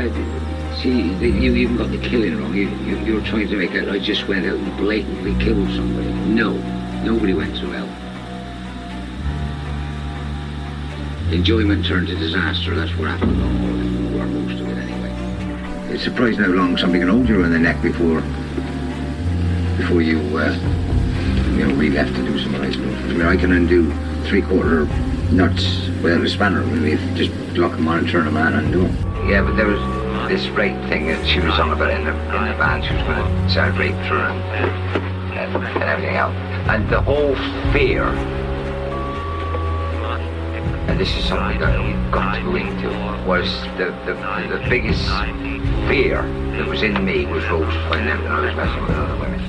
See, you even got the killing wrong. You're trying to make it, I just went out and blatantly killed somebody. No, nobody went to hell. Enjoyment turned to disaster. That's what happened on all of it, or most of it anyway. It's surprising how long somebody can hold you around the neck before you really have to do some nice stuff. I mean, I can undo 3/4 nuts without a spanner. I mean, just lock them on and turn them on and undo them. Yeah, but there was this rape thing that she was on about in the band. She was going to start rape through and everything else. And the whole fear, and this is something that we've got to go into, was the biggest fear that was in me was Rose finding out that I was messing with other women.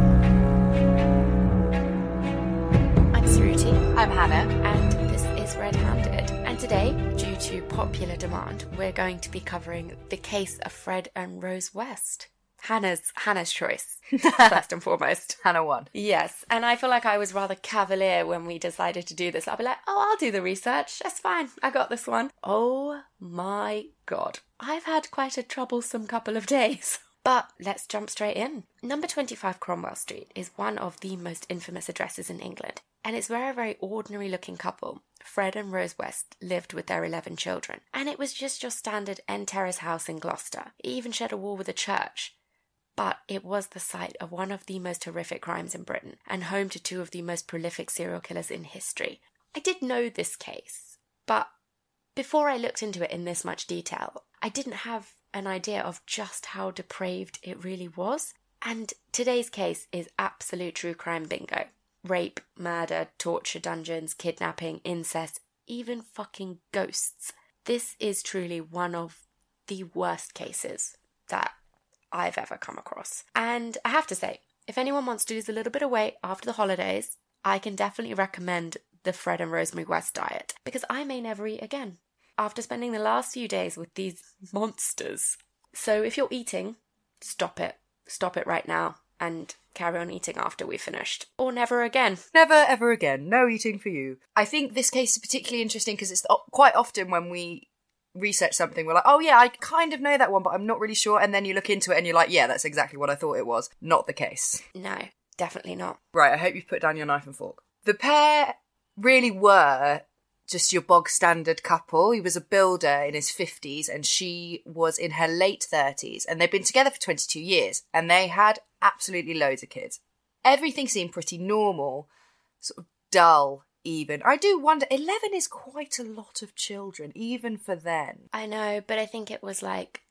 I'm Suruti. I'm Hannah, and this is Red Handed. And today, due to popular demand, we're going to be covering the case of Fred and Rose West. Hannah's choice, first and foremost. Hannah won. Yes, and I feel like I was rather cavalier when we decided to do this. I'll be like, I'll do the research. That's fine. I got this one. Oh my God. I've had quite a troublesome couple of days. But let's jump straight in. Number 25 Cromwell Street is one of the most infamous addresses in England. And it's where a very ordinary looking couple, Fred and Rose West, lived with their 11 children. And it was just your standard end terrace house in Gloucester. It even shared a wall with a church. But it was the site of one of the most horrific crimes in Britain and home to two of the most prolific serial killers in history. I did know this case, but before I looked into it in this much detail, I didn't have an idea of just how depraved it really was. And today's case is absolute true crime bingo. Rape, murder, torture, dungeons, kidnapping, incest, even fucking ghosts. This is truly one of the worst cases that I've ever come across. And I have to say, if anyone wants to lose a little bit of weight after the holidays, I can definitely recommend the Fred and Rosemary West diet, because I may never eat again after spending the last few days with these monsters. So if you're eating, stop it. Stop it right now and carry on eating after we've finished. Or never again. Never, ever again. No eating for you. I think this case is particularly interesting because it's quite often when we research something, we're like, oh yeah, I kind of know that one, but I'm not really sure. And then you look into it and you're like, yeah, that's exactly what I thought it was. Not the case. No, definitely not. Right, I hope you've put down your knife and fork. The pair really were just your bog standard couple. He was a builder in his 50s and she was in her late 30s, and they'd been together for 22 years and they had absolutely loads of kids. Everything seemed pretty normal, sort of dull even. I do wonder, 11 is quite a lot of children, even for then. I know, but I think it was like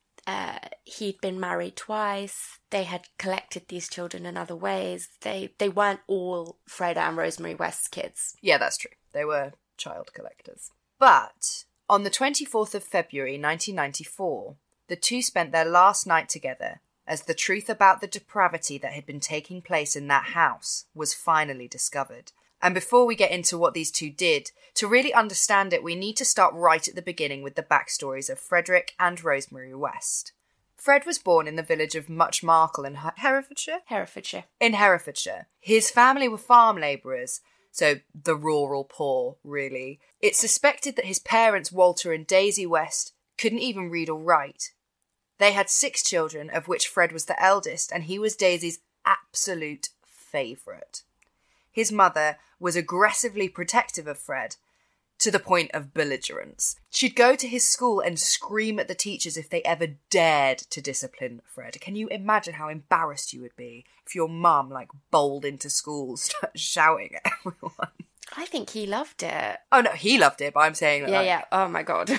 he'd been married twice. They had collected these children in other ways. They weren't all Fred and Rosemary West's kids. Yeah, that's true. They were child collectors. But on the 24th of February 1994, the two spent their last night together as the truth about the depravity that had been taking place in that house was finally discovered. And before we get into what these two did, to really understand it, we need to start right at the beginning with the backstories of Frederick and Rosemary West. Fred was born in the village of Muchmarcle in Herefordshire. In Herefordshire. His family were farm labourers, so the rural poor, really. It's suspected that his parents, Walter and Daisy West, couldn't even read or write. They had 6 children, of which Fred was the eldest, and he was Daisy's absolute favourite. His mother was aggressively protective of Fred, to the point of belligerence. She'd go to his school and scream at the teachers if they ever dared to discipline Fred. Can you imagine how embarrassed you would be if your mum, bowled into school, started shouting at everyone? I think he loved it. Oh, no, he loved it, but I'm saying that, Yeah. Oh, my God.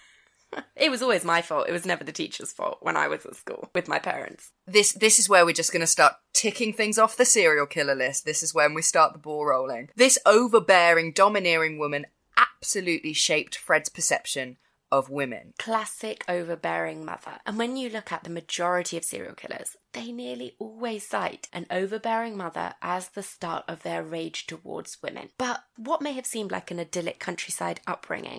It was always my fault. It was never the teacher's fault when I was at school with my parents. This is where we're just going to start ticking things off the serial killer list. This is when we start the ball rolling. This overbearing, domineering woman absolutely shaped Fred's perception of women. Classic overbearing mother. And when you look at the majority of serial killers, they nearly always cite an overbearing mother as the start of their rage towards women. But what may have seemed like an idyllic countryside upbringing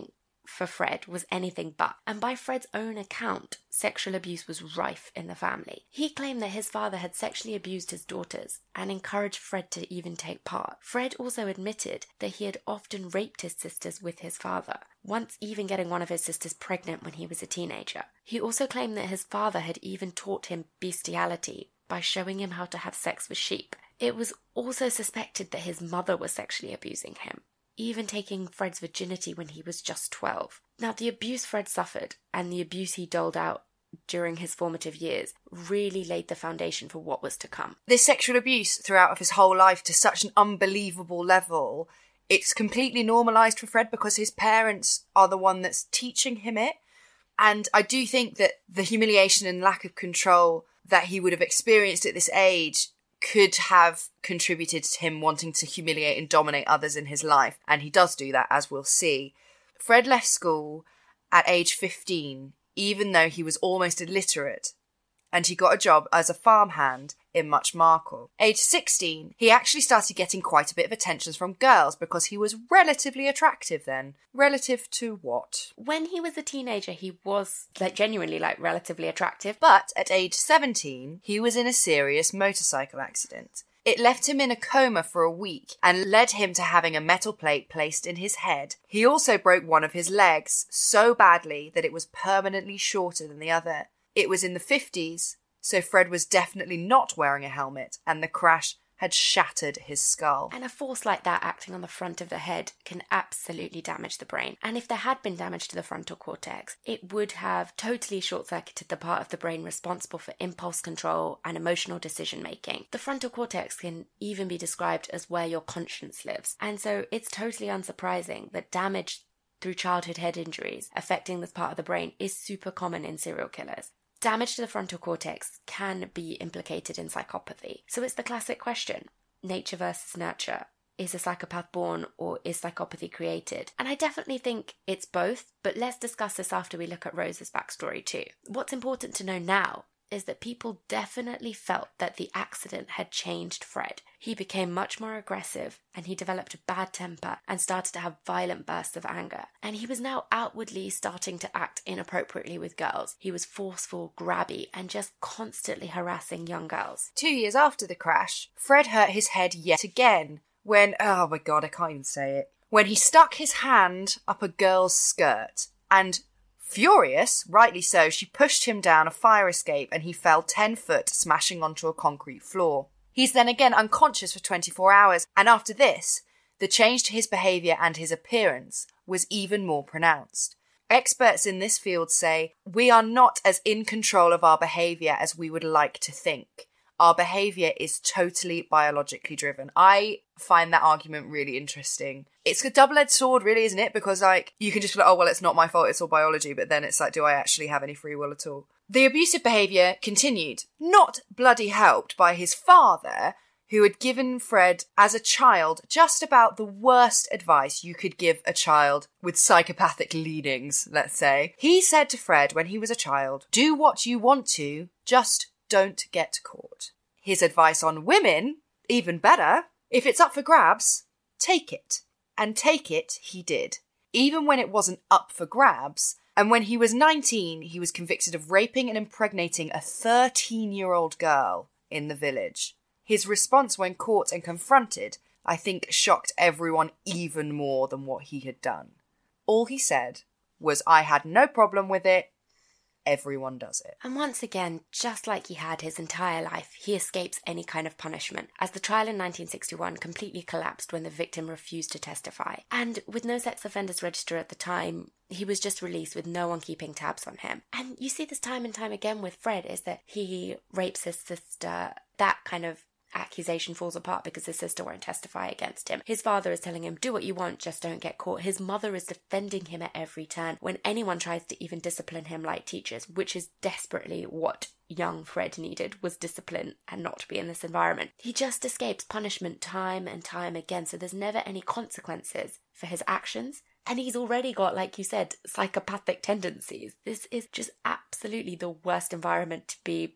for Fred was anything but, and by Fred's own account, sexual abuse was rife in the family. He claimed that his father had sexually abused his daughters and encouraged Fred to even take part. Fred also admitted that he had often raped his sisters with his father, once even getting one of his sisters pregnant when he was a teenager. He also claimed that his father had even taught him bestiality by showing him how to have sex with sheep. It was also suspected that his mother was sexually abusing him, even taking Fred's virginity when he was just 12. Now, the abuse Fred suffered and the abuse he doled out during his formative years really laid the foundation for what was to come. This sexual abuse throughout of his whole life to such an unbelievable level, it's completely normalised for Fred because his parents are the one that's teaching him it. And I do think that the humiliation and lack of control that he would have experienced at this age could have contributed to him wanting to humiliate and dominate others in his life. And he does do that, as we'll see. Fred left school at age 15, even though he was almost illiterate, and he got a job as a farmhand in Muchmarcle. Age 16, he actually started getting quite a bit of attention from girls because he was relatively attractive then. Relative to what? When he was a teenager, he was genuinely relatively attractive. But at age 17, he was in a serious motorcycle accident. It left him in a coma for a week and led him to having a metal plate placed in his head. He also broke one of his legs so badly that it was permanently shorter than the other. It was in the 50s, so Fred was definitely not wearing a helmet, and the crash had shattered his skull. And a force like that acting on the front of the head can absolutely damage the brain. And if there had been damage to the frontal cortex, it would have totally short-circuited the part of the brain responsible for impulse control and emotional decision-making. The frontal cortex can even be described as where your conscience lives. And so it's totally unsurprising that damage through childhood head injuries affecting this part of the brain is super common in serial killers. Damage to the frontal cortex can be implicated in psychopathy. So it's the classic question, nature versus nurture. Is a psychopath born or is psychopathy created? And I definitely think it's both, but let's discuss this after we look at Rose's backstory too. What's important to know now is that people definitely felt that the accident had changed Fred. He became much more aggressive and he developed a bad temper and started to have violent bursts of anger. And he was now outwardly starting to act inappropriately with girls. He was forceful, grabby, and just constantly harassing young girls. 2 years after the crash, Fred hurt his head yet again when, oh my god, I can't even say it, when he stuck his hand up a girl's skirt and furious, rightly so, she pushed him down a fire escape and he fell 10 foot, smashing onto a concrete floor. He's then again unconscious for 24 hours, and after this, the change to his behaviour and his appearance was even more pronounced. Experts in this field say, we are not as in control of our behaviour as we would like to think. Our behaviour is totally biologically driven. I find that argument really interesting. It's a double-edged sword, really, isn't it? Because, you can just be like, oh, well, it's not my fault, it's all biology. But then it's like, do I actually have any free will at all? The abusive behaviour continued, not bloody helped by his father, who had given Fred, as a child, just about the worst advice you could give a child with psychopathic leanings, let's say. He said to Fred when he was a child, do what you want to, just don't get caught. His advice on women, even better, if it's up for grabs, take it. And take it he did. Even when it wasn't up for grabs, and when he was 19, he was convicted of raping and impregnating a 13-year-old girl in the village. His response when caught and confronted, I think, shocked everyone even more than what he had done. All he said was, I had no problem with it. Everyone does it. And once again, just like he had his entire life, he escapes any kind of punishment, as the trial in 1961 completely collapsed when the victim refused to testify. And with no sex offenders register at the time, he was just released with no one keeping tabs on him. And you see this time and time again with Fred, is that he rapes his sister. That kind of accusation falls apart because his sister won't testify against him. His father is telling him, do what you want, just don't get caught. His mother is defending him at every turn when anyone tries to even discipline him like teachers, which is desperately what young Fred needed, was discipline and not to be in this environment. He just escapes punishment time and time again, so there's never any consequences for his actions. And he's already got, like you said, psychopathic tendencies. This is just absolutely the worst environment to be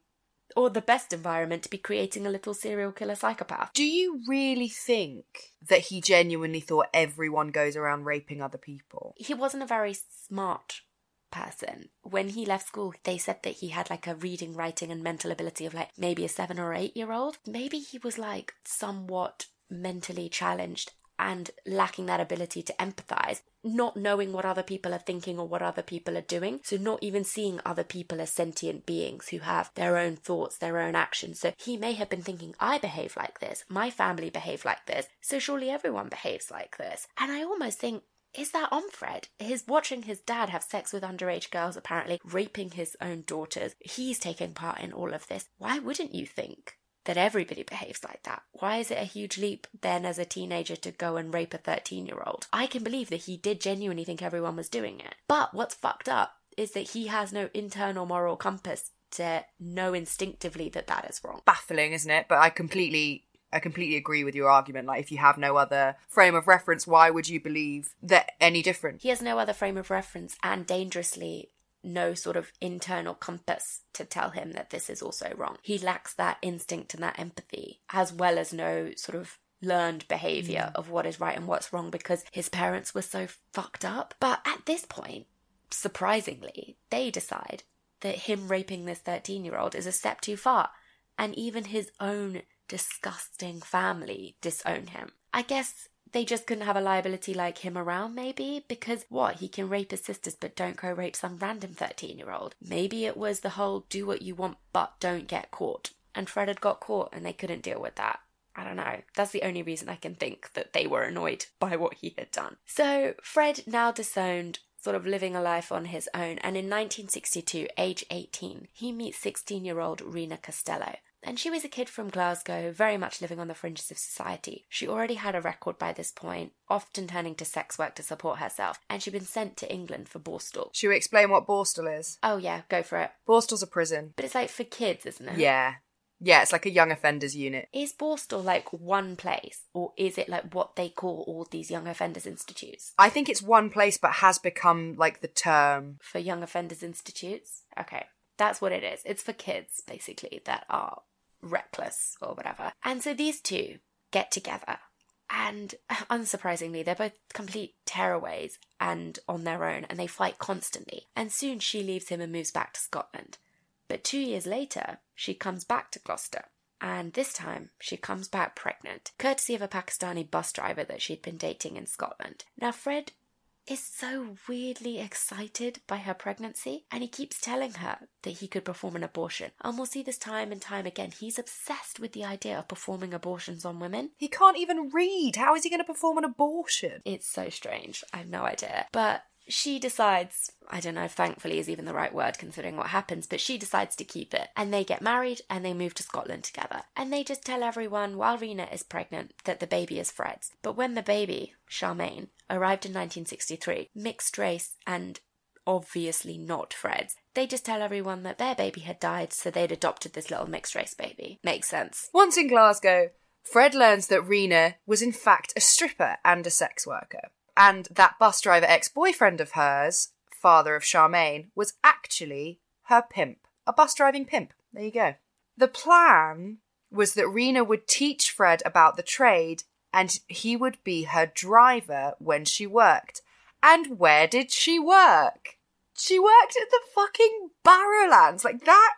or the best environment to be creating a little serial killer psychopath. Do you really think that he genuinely thought everyone goes around raping other people? He wasn't a very smart person. When he left school, they said that he had like a reading, writing and mental ability of like maybe a 7 or 8 year old. Maybe he was like somewhat mentally challenged and lacking that ability to empathize, not knowing what other people are thinking or what other people are doing. So not even seeing other people as sentient beings who have their own thoughts, their own actions. So he may have been thinking, I behave like this, my family behave like this, so surely everyone behaves like this. And I almost think, is that on Fred? He's watching his dad have sex with underage girls, apparently, raping his own daughters. He's taking part in all of this. Why wouldn't you think that everybody behaves like that? Why is it a huge leap then as a teenager to go and rape a 13-year-old? I can believe that he did genuinely think everyone was doing it. But what's fucked up is that he has no internal moral compass to know instinctively that that is wrong. Baffling, isn't it? But I completely agree with your argument. Like, if you have no other frame of reference, why would you believe that any different? He has no other frame of reference and dangerously no sort of internal compass to tell him that this is also wrong. He lacks that instinct and that empathy, as well as no sort of learned behaviour of what is right and what's wrong because his parents were so fucked up. But at this point, surprisingly, they decide that him raping this 13-year-old is a step too far, and even his own disgusting family disown him. I guess they just couldn't have a liability like him around, maybe, because what, he can rape his sisters but don't go rape some random 13-year-old. Maybe it was the whole do what you want but don't get caught, and Fred had got caught and they couldn't deal with that. I don't know. That's the only reason I can think that they were annoyed by what he had done. So Fred, now disowned, sort of living a life on his own, and in 1962, age 18, he meets 16-year-old Rena Costello. And she was a kid from Glasgow, very much living on the fringes of society. She already had a record by this point, often turning to sex work to support herself, and she'd been sent to England for Borstal. Should we explain what Borstal is? Oh yeah, go for it. Borstal's a prison. But it's like for kids, isn't it? Yeah. Yeah, it's like a young offenders unit. Is Borstal like one place, or is it like what they call all these young offenders institutes? I think it's one place, but has become like the term. For young offenders institutes? Okay, that's what it is. It's for kids, basically, that are reckless or whatever. And so these two get together, and unsurprisingly, they're both complete tearaways and on their own, and they fight constantly. And soon she leaves him and moves back to Scotland. But 2 years later, she comes back to Gloucester, and this time she comes back pregnant, courtesy of a Pakistani bus driver that she'd been dating in Scotland. Now Fred is so weirdly excited by her pregnancy, and he keeps telling her that he could perform an abortion. And we'll see this time and time again. He's obsessed with the idea of performing abortions on women. He can't even read. How is he going to perform an abortion? It's so strange. I have no idea. But she decides, I don't know if thankfully is even the right word considering what happens, but she decides to keep it. And they get married and they move to Scotland together. And they just tell everyone while Rena is pregnant that the baby is Fred's. But when the baby, Charmaine, arrived in 1963, mixed race and obviously not Fred's, they just tell everyone that their baby had died, so they'd adopted this little mixed race baby. Makes sense. Once in Glasgow, Fred learns that Rena was in fact a stripper and a sex worker. And that bus driver ex-boyfriend of hers, father of Charmaine, was actually her pimp. A bus driving pimp. There you go. The plan was that Rena would teach Fred about the trade and he would be her driver when she worked. And where did she work? She worked at the fucking Barrowlands. Like, that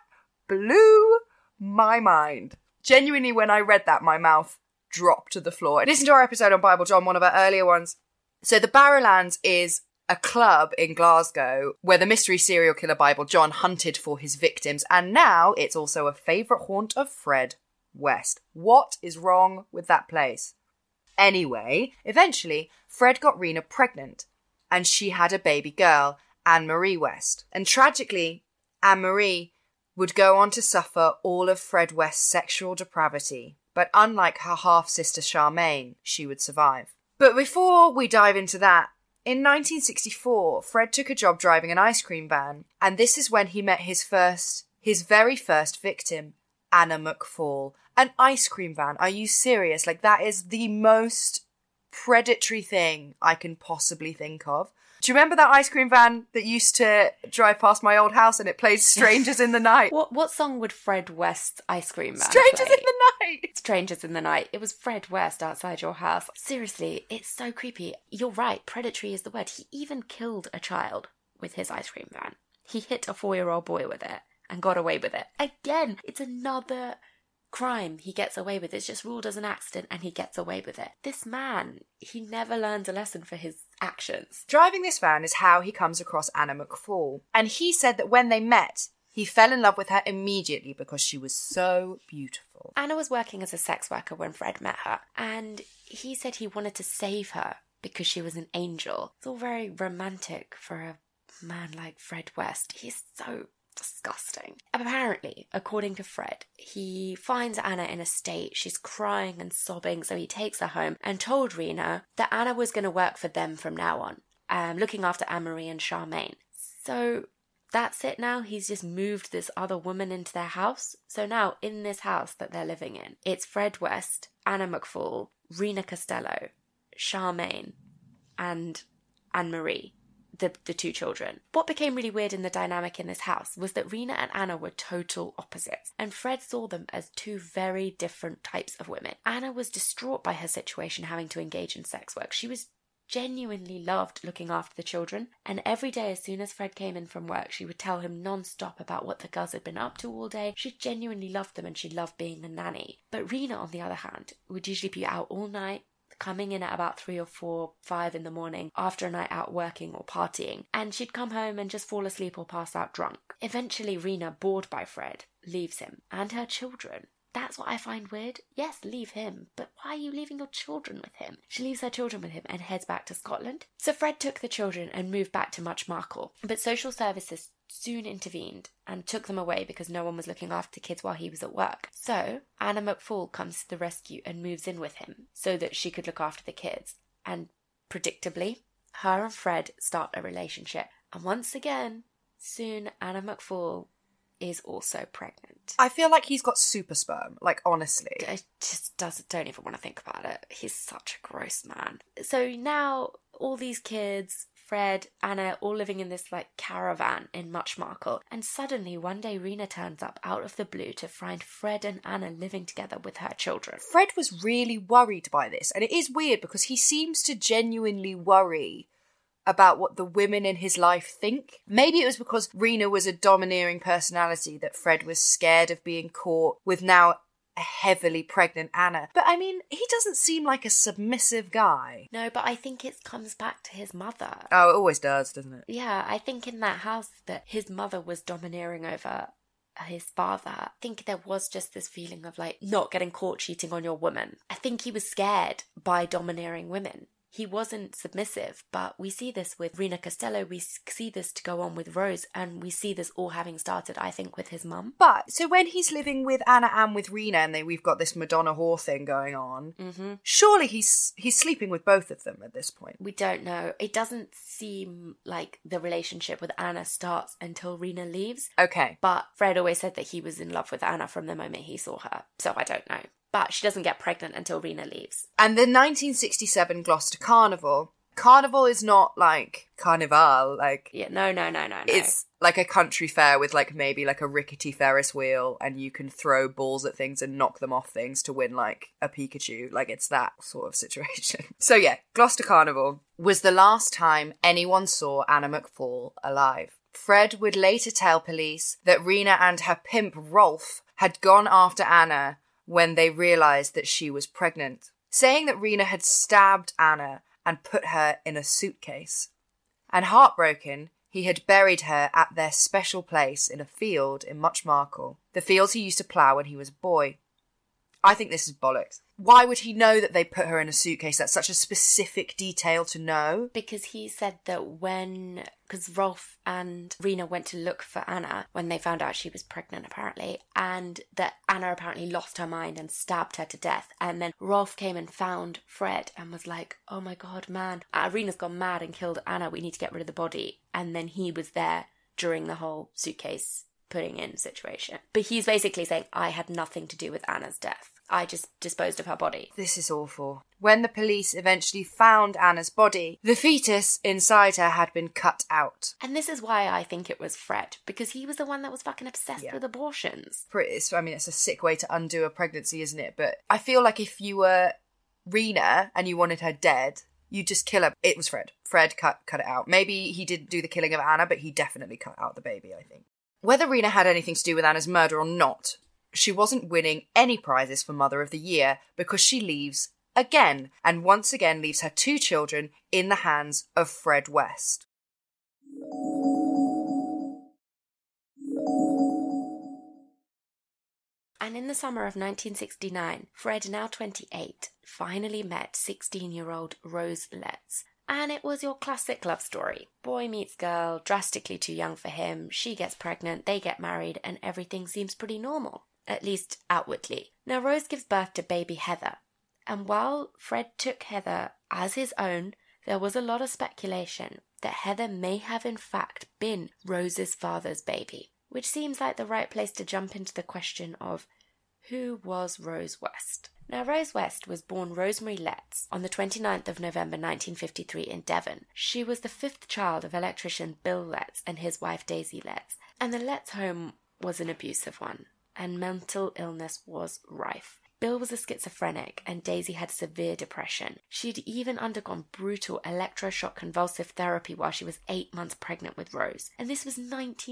blew my mind. Genuinely, when I read that, my mouth dropped to the floor. Listen to our episode on Bible John, one of our earlier ones. So the Barrowlands is a club in Glasgow where the mystery serial killer Bible John hunted for his victims, and now it's also a favourite haunt of Fred West. What is wrong with that place? Anyway, eventually, Fred got Rena pregnant, and she had a baby girl, Anne-Marie West. And tragically, Anne-Marie would go on to suffer all of Fred West's sexual depravity, but unlike her half-sister Charmaine, she would survive. But before we dive into that, in 1964, Fred took a job driving an ice cream van, and this is when he met his very first victim, Anna McFall. An ice cream van. Are you serious? Like, that is the most predatory thing I can possibly think of. Do you remember that ice cream van that used to drive past my old house and it played Strangers in the Night? What song would Fred West's ice cream van Strangers play? in the Night! Strangers in the Night. It was Fred West outside your house. Seriously, it's so creepy. You're right, predatory is the word. He even killed a child with his ice cream van. He hit a 4-year-old boy with it and got away with it. Again, it's another crime he gets away with. It's just ruled as an accident and he gets away with it. This man, he never learned a lesson for his actions. Driving this van is how he comes across Anna McFall. And he said that when they met, he fell in love with her immediately because she was so beautiful. Anna was working as a sex worker when Fred met her, and he said he wanted to save her because she was an angel. It's all very romantic for a man like Fred West. He's so disgusting. Apparently, according to Fred, he finds Anna in a state. She's crying and sobbing, so he takes her home and told Rena that Anna was going to work for them from now on, looking after Anne-Marie and Charmaine. So that's it now. He's just moved this other woman into their house. So now, in this house that they're living in, it's Fred West, Anna McFall, Rena Costello, Charmaine, and Anne-Marie. The two children. What became really weird in the dynamic in this house was that Rena and Anna were total opposites, and Fred saw them as two very different types of women. Anna was distraught by her situation having to engage in sex work. She was genuinely loved looking after the children, and every day as soon as Fred came in from work, she would tell him non-stop about what the girls had been up to all day. She genuinely loved them and she loved being a nanny. But Rena, on the other hand, would usually be out all night, coming in at about 3 or 4, 5 in the morning after a night out working or partying, and she'd come home and just fall asleep or pass out drunk. Eventually, Rena, bored by Fred, leaves him and her children. That's what I find weird. Yes, leave him, but why are you leaving your children with him? She leaves her children with him and heads back to Scotland. So Fred took the children and moved back to Muchmarcle, but social services soon intervened and took them away because no one was looking after the kids while he was at work. So Anna McFall comes to the rescue and moves in with him so that she could look after the kids. And predictably, her and Fred start a relationship. And once again, soon Anna McFall is also pregnant. I feel like he's got super sperm, like, honestly. It just don't even want to think about it. He's such a gross man. So now all these kids, Fred, Anna, all living in this like caravan in Muchmarcle, and suddenly one day Rena turns up out of the blue to find Fred and Anna living together with her children. Fred was really worried by this, and it is weird because he seems to genuinely worry about what the women in his life think. Maybe it was because Rena was a domineering personality that Fred was scared of being caught with now a heavily pregnant Anna. But I mean, he doesn't seem like a submissive guy. No, but I think it comes back to his mother. Oh, it always does, doesn't it? Yeah, I think in that house that his mother was domineering over his father. I think there was just this feeling of like not getting caught cheating on your woman. I think he was scared by domineering women. He wasn't submissive, but we see this with Rena Costello, we see this to go on with Rose, and we see this all having started, I think, with his mum. But, so when he's living with Anna and with Rena, and we've got this Madonna whore thing going on, surely he's sleeping with both of them at this point. We don't know. It doesn't seem like the relationship with Anna starts until Rena leaves. Okay. But Fred always said that he was in love with Anna from the moment he saw her, so I don't know. But she doesn't get pregnant until Rena leaves. And the 1967 Gloucester Carnival. Carnival is not like Carnival, like... Yeah, no. It's like a country fair with like maybe like a rickety Ferris wheel and you can throw balls at things and knock them off things to win like a Pikachu. Like it's that sort of situation. So yeah, Gloucester Carnival was the last time anyone saw Anna McFall alive. Fred would later tell police that Rena and her pimp Rolf had gone after Anna when they realised that she was pregnant, saying that Rena had stabbed Anna and put her in a suitcase. And heartbroken, he had buried her at their special place in a field in Muchmarcle, the fields he used to plough when he was a boy. I think this is bollocks. Why would he know that they put her in a suitcase? That's such a specific detail to know. Because he said that because Rolf and Rena went to look for Anna when they found out she was pregnant, apparently, and that Anna apparently lost her mind and stabbed her to death. And then Rolf came and found Fred and was like, oh my God, man, Rena's gone mad and killed Anna. We need to get rid of the body. And then he was there during the whole suitcase putting in situation. But he's basically saying, I had nothing to do with Anna's death. I just disposed of her body. This is awful. When the police eventually found Anna's body, the fetus inside her had been cut out. And this is why I think it was Fred, because he was the one that was fucking obsessed with abortions. It's a sick way to undo a pregnancy, isn't it? But I feel like if you were Rena and you wanted her dead, you just kill her. It was Fred. Fred cut it out. Maybe he didn't do the killing of Anna, but he definitely cut out the baby, I think. Whether Rena had anything to do with Anna's murder or not, she wasn't winning any prizes for Mother of the Year because she leaves again, and once again leaves her 2 children in the hands of Fred West. And in the summer of 1969, Fred, now 28, finally met 16-year-old Rose Letts. And it was your classic love story. Boy meets girl, drastically too young for him, she gets pregnant, they get married, and everything seems pretty normal, at least outwardly. Now Rose gives birth to baby Heather, and while Fred took Heather as his own, there was a lot of speculation that Heather may have in fact been Rose's father's baby, which seems like the right place to jump into the question of who was Rose West. Now, Rose West was born Rosemary Letts on the 29th of November 1953 in Devon. She was the 5th child of electrician Bill Letts and his wife Daisy Letts, and the Letts home was an abusive one, and mental illness was rife. Bill was a schizophrenic and Daisy had severe depression. She'd even undergone brutal electroshock convulsive therapy while she was 8 months pregnant with Rose. And this was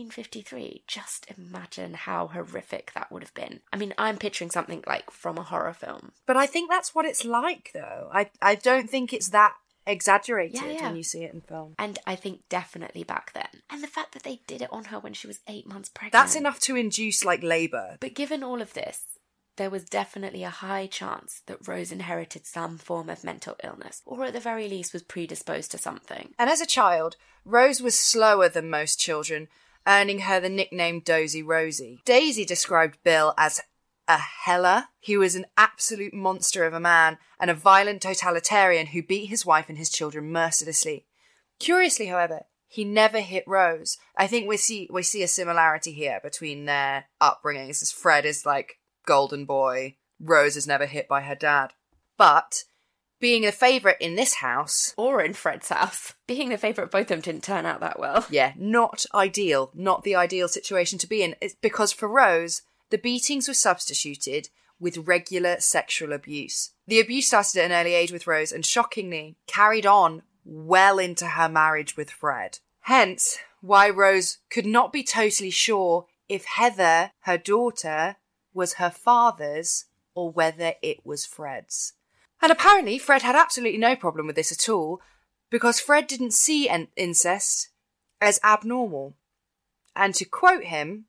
1953. Just imagine how horrific that would have been. I mean, I'm picturing something like from a horror film. But I think that's what it's like, though. I don't think it's that exaggerated when you see it in film. And I think definitely back then. And the fact that they did it on her when she was 8 months pregnant. That's enough to induce, labour. But given all of this, there was definitely a high chance that Rose inherited some form of mental illness, or at the very least was predisposed to something. And as a child, Rose was slower than most children, earning her the nickname Dozy Rosie. Daisy described Bill as a heller. He was an absolute monster of a man and a violent totalitarian who beat his wife and his children mercilessly. Curiously, however, he never hit Rose. I think we see a similarity here between their upbringings, as Fred is golden boy, Rose is never hit by her dad. But being a favourite in this house, or in Fred's house, being the favourite, both of them didn't turn out that well. Yeah, not ideal. Not the ideal situation to be in. It's because for Rose, the beatings were substituted with regular sexual abuse. The abuse started at an early age with Rose and shockingly carried on well into her marriage with Fred. Hence, why Rose could not be totally sure if Heather, her daughter, was her father's or whether it was Fred's. And apparently Fred had absolutely no problem with this at all, because Fred didn't see incest as abnormal. And to quote him,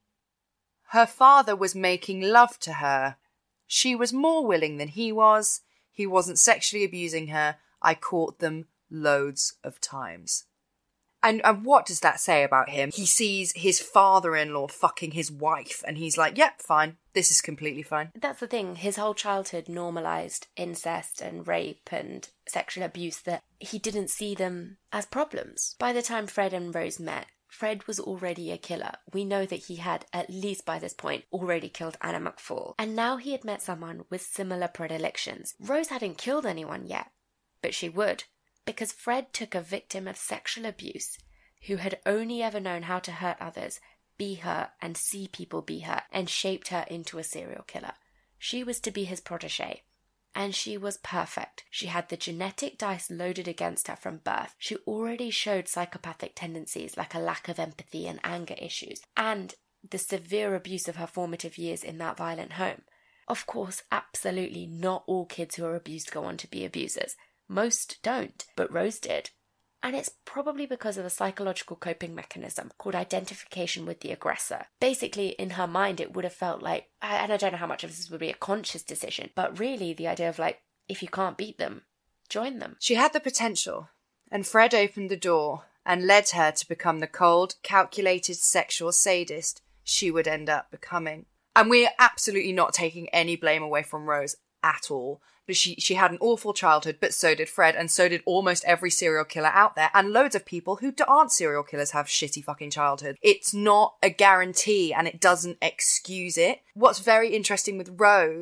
her father was making love to her. She was more willing than he was. He wasn't sexually abusing her. I caught them loads of times. And what does that say about him? He sees his father-in-law fucking his wife, and he's like, yep, fine. This is completely fine. That's the thing. His whole childhood normalised incest and rape and sexual abuse, that he didn't see them as problems. By the time Fred and Rose met, Fred was already a killer. We know that he had, at least by this point, already killed Anna McFall. And now he had met someone with similar predilections. Rose hadn't killed anyone yet, but she would. Because Fred took a victim of sexual abuse who had only ever known how to hurt others, be hurt, and see people be hurt, and shaped her into a serial killer. She was to be his protege. And she was perfect. She had the genetic dice loaded against her from birth. She already showed psychopathic tendencies like a lack of empathy and anger issues, and the severe abuse of her formative years in that violent home. Of course, absolutely not all kids who are abused go on to be abusers. Most don't, but Rose did. And it's probably because of a psychological coping mechanism called identification with the aggressor. Basically, in her mind, it would have felt like, and I don't know how much of this would be a conscious decision, but really the idea of if you can't beat them, join them. She had the potential, and Fred opened the door and led her to become the cold, calculated sexual sadist she would end up becoming. And we're absolutely not taking any blame away from Rose at all. But she had an awful childhood, but so did Fred, and so did almost every serial killer out there, and loads of people who aren't serial killers have shitty fucking childhood. It's not a guarantee, and it doesn't excuse it. What's very interesting with Rose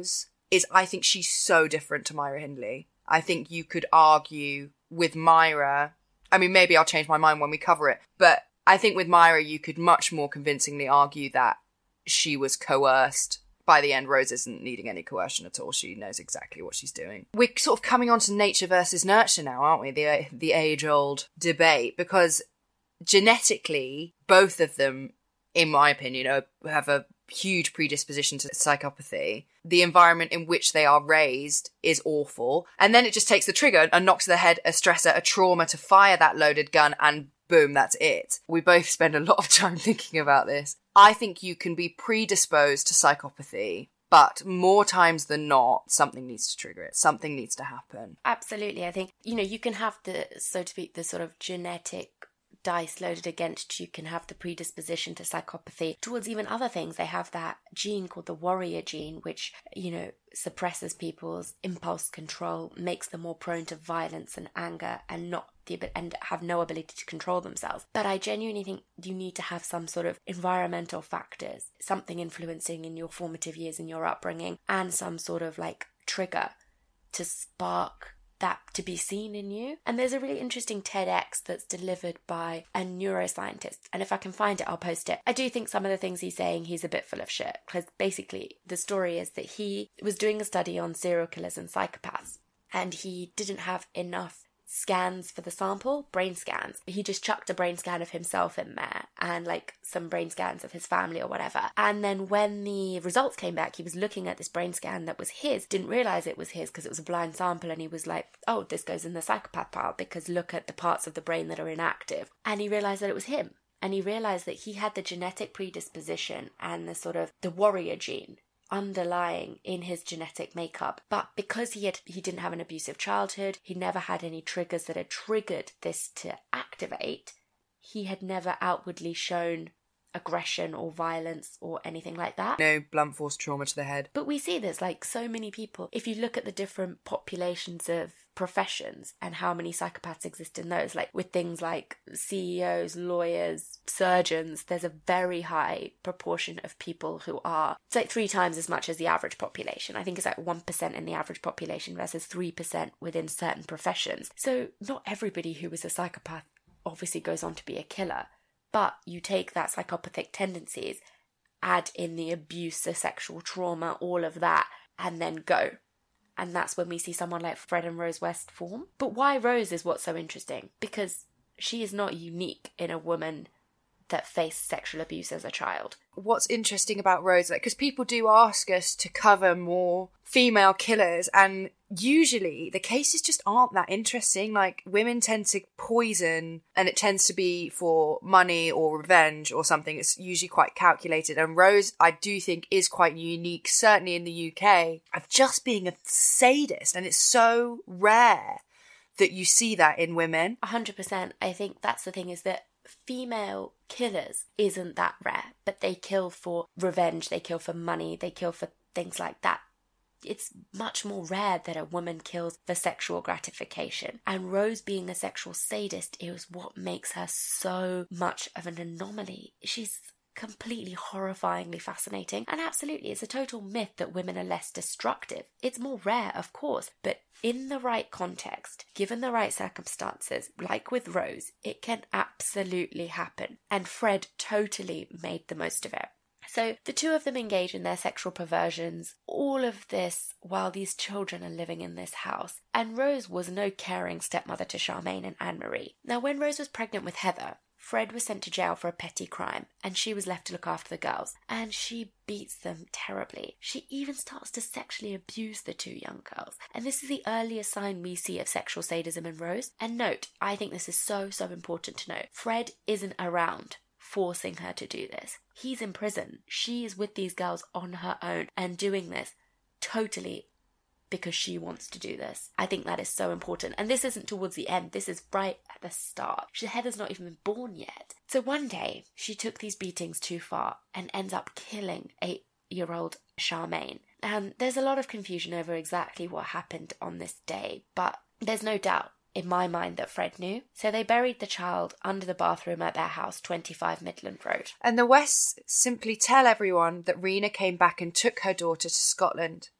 is I think she's so different to Myra Hindley. I think you could argue with Myra, I mean, maybe I'll change my mind when we cover it, but I think with Myra, you could much more convincingly argue that she was coerced. By the end, Rose isn't needing any coercion at all. She knows exactly what she's doing. We're sort of coming on to nature versus nurture now, aren't we? The age-old debate, because genetically, both of them, in my opinion, have a huge predisposition to psychopathy. The environment in which they are raised is awful. And then it just takes the trigger and knocks their head a stressor, a trauma to fire that loaded gun, and boom, that's it. We both spend a lot of time thinking about this. I think you can be predisposed to psychopathy, but more times than not, something needs to trigger it. Something needs to happen. Absolutely. I think, you can have the, so to speak, the sort of genetic dice loaded against you, can have the predisposition to psychopathy towards even other things. They have that gene called the warrior gene, which, suppresses people's impulse control, makes them more prone to violence and anger and have no ability to control themselves. But I genuinely think you need to have some sort of environmental factors, something influencing in your formative years, in your upbringing, and some sort of trigger to spark that to be seen in you. And there's a really interesting TEDx that's delivered by a neuroscientist, and if I can find it, I'll post it. I do think some of the things he's saying, he's a bit full of shit, because basically the story is that he was doing a study on serial killers and psychopaths, and he didn't have enough scans for the sample, brain scans. He just chucked a brain scan of himself in there and some brain scans of his family or whatever. And then when the results came back, he was looking at this brain scan that was his, didn't realise it was his because it was a blind sample, and he was like, oh, this goes in the psychopath pile because look at the parts of the brain that are inactive. And he realised that it was him. And he realised that he had the genetic predisposition and the sort of the warrior gene underlying in his genetic makeup, but because he didn't have an abusive childhood, he never had any triggers that had triggered this to activate, he had never outwardly shown aggression or violence or anything like that. No blunt force trauma to the head. But we see this, so many people, if you look at the different populations of professions and how many psychopaths exist in those, with things like CEOs, lawyers, surgeons, there's a very high proportion of people who are, it's 3 times as much as the average population. I think it's 1% in the average population versus 3% within certain professions. So not everybody who is a psychopath obviously goes on to be a killer. But you take that psychopathic tendencies, add in the abuse, the sexual trauma, all of that, and then go. And that's when we see someone like Fred and Rose West form. But why Rose is what's so interesting? Because she is not unique in a woman that faced sexual abuse as a child. What's interesting about Rose, because people do ask us to cover more female killers, and usually the cases just aren't that interesting. Women tend to poison, and it tends to be for money or revenge or something. It's usually quite calculated. And Rose, I do think, is quite unique, certainly in the UK, of just being a sadist. And it's so rare that you see that in women. 100%. I think that's the thing, is that female killers isn't that rare, but they kill for revenge, they kill for money, they kill for things like that. It's much more rare that a woman kills for sexual gratification. And Rose being a sexual sadist is what makes her so much of an anomaly. She's completely horrifyingly fascinating, and absolutely it's a total myth that women are less destructive. It's more rare, of course, but in the right context, given the right circumstances, like with Rose, it can absolutely happen, and Fred totally made the most of it. So the two of them engage in their sexual perversions, all of this while these children are living in this house. And Rose was no caring stepmother to Charmaine and Anne-Marie. Now, when Rose was pregnant with Heather, Fred was sent to jail for a petty crime, and she was left to look after the girls, and she beats them terribly. She even starts to sexually abuse the 2 young girls, and this is the earliest sign we see of sexual sadism in Rose. And note, I think this is so important to note, Fred isn't around forcing her to do this. He's in prison. She is with these girls on her own and doing this totally because she wants to do this. I think that is so important. And this isn't towards the end. This is right at the start. Heather's not even been born yet. So one day, she took these beatings too far and ends up killing 8-year-old Charmaine. And there's a lot of confusion over exactly what happened on this day, but there's no doubt in my mind that Fred knew. So they buried the child under the bathroom at their house, 25 Midland Road. And the Wests simply tell everyone that Rena came back and took her daughter to Scotland.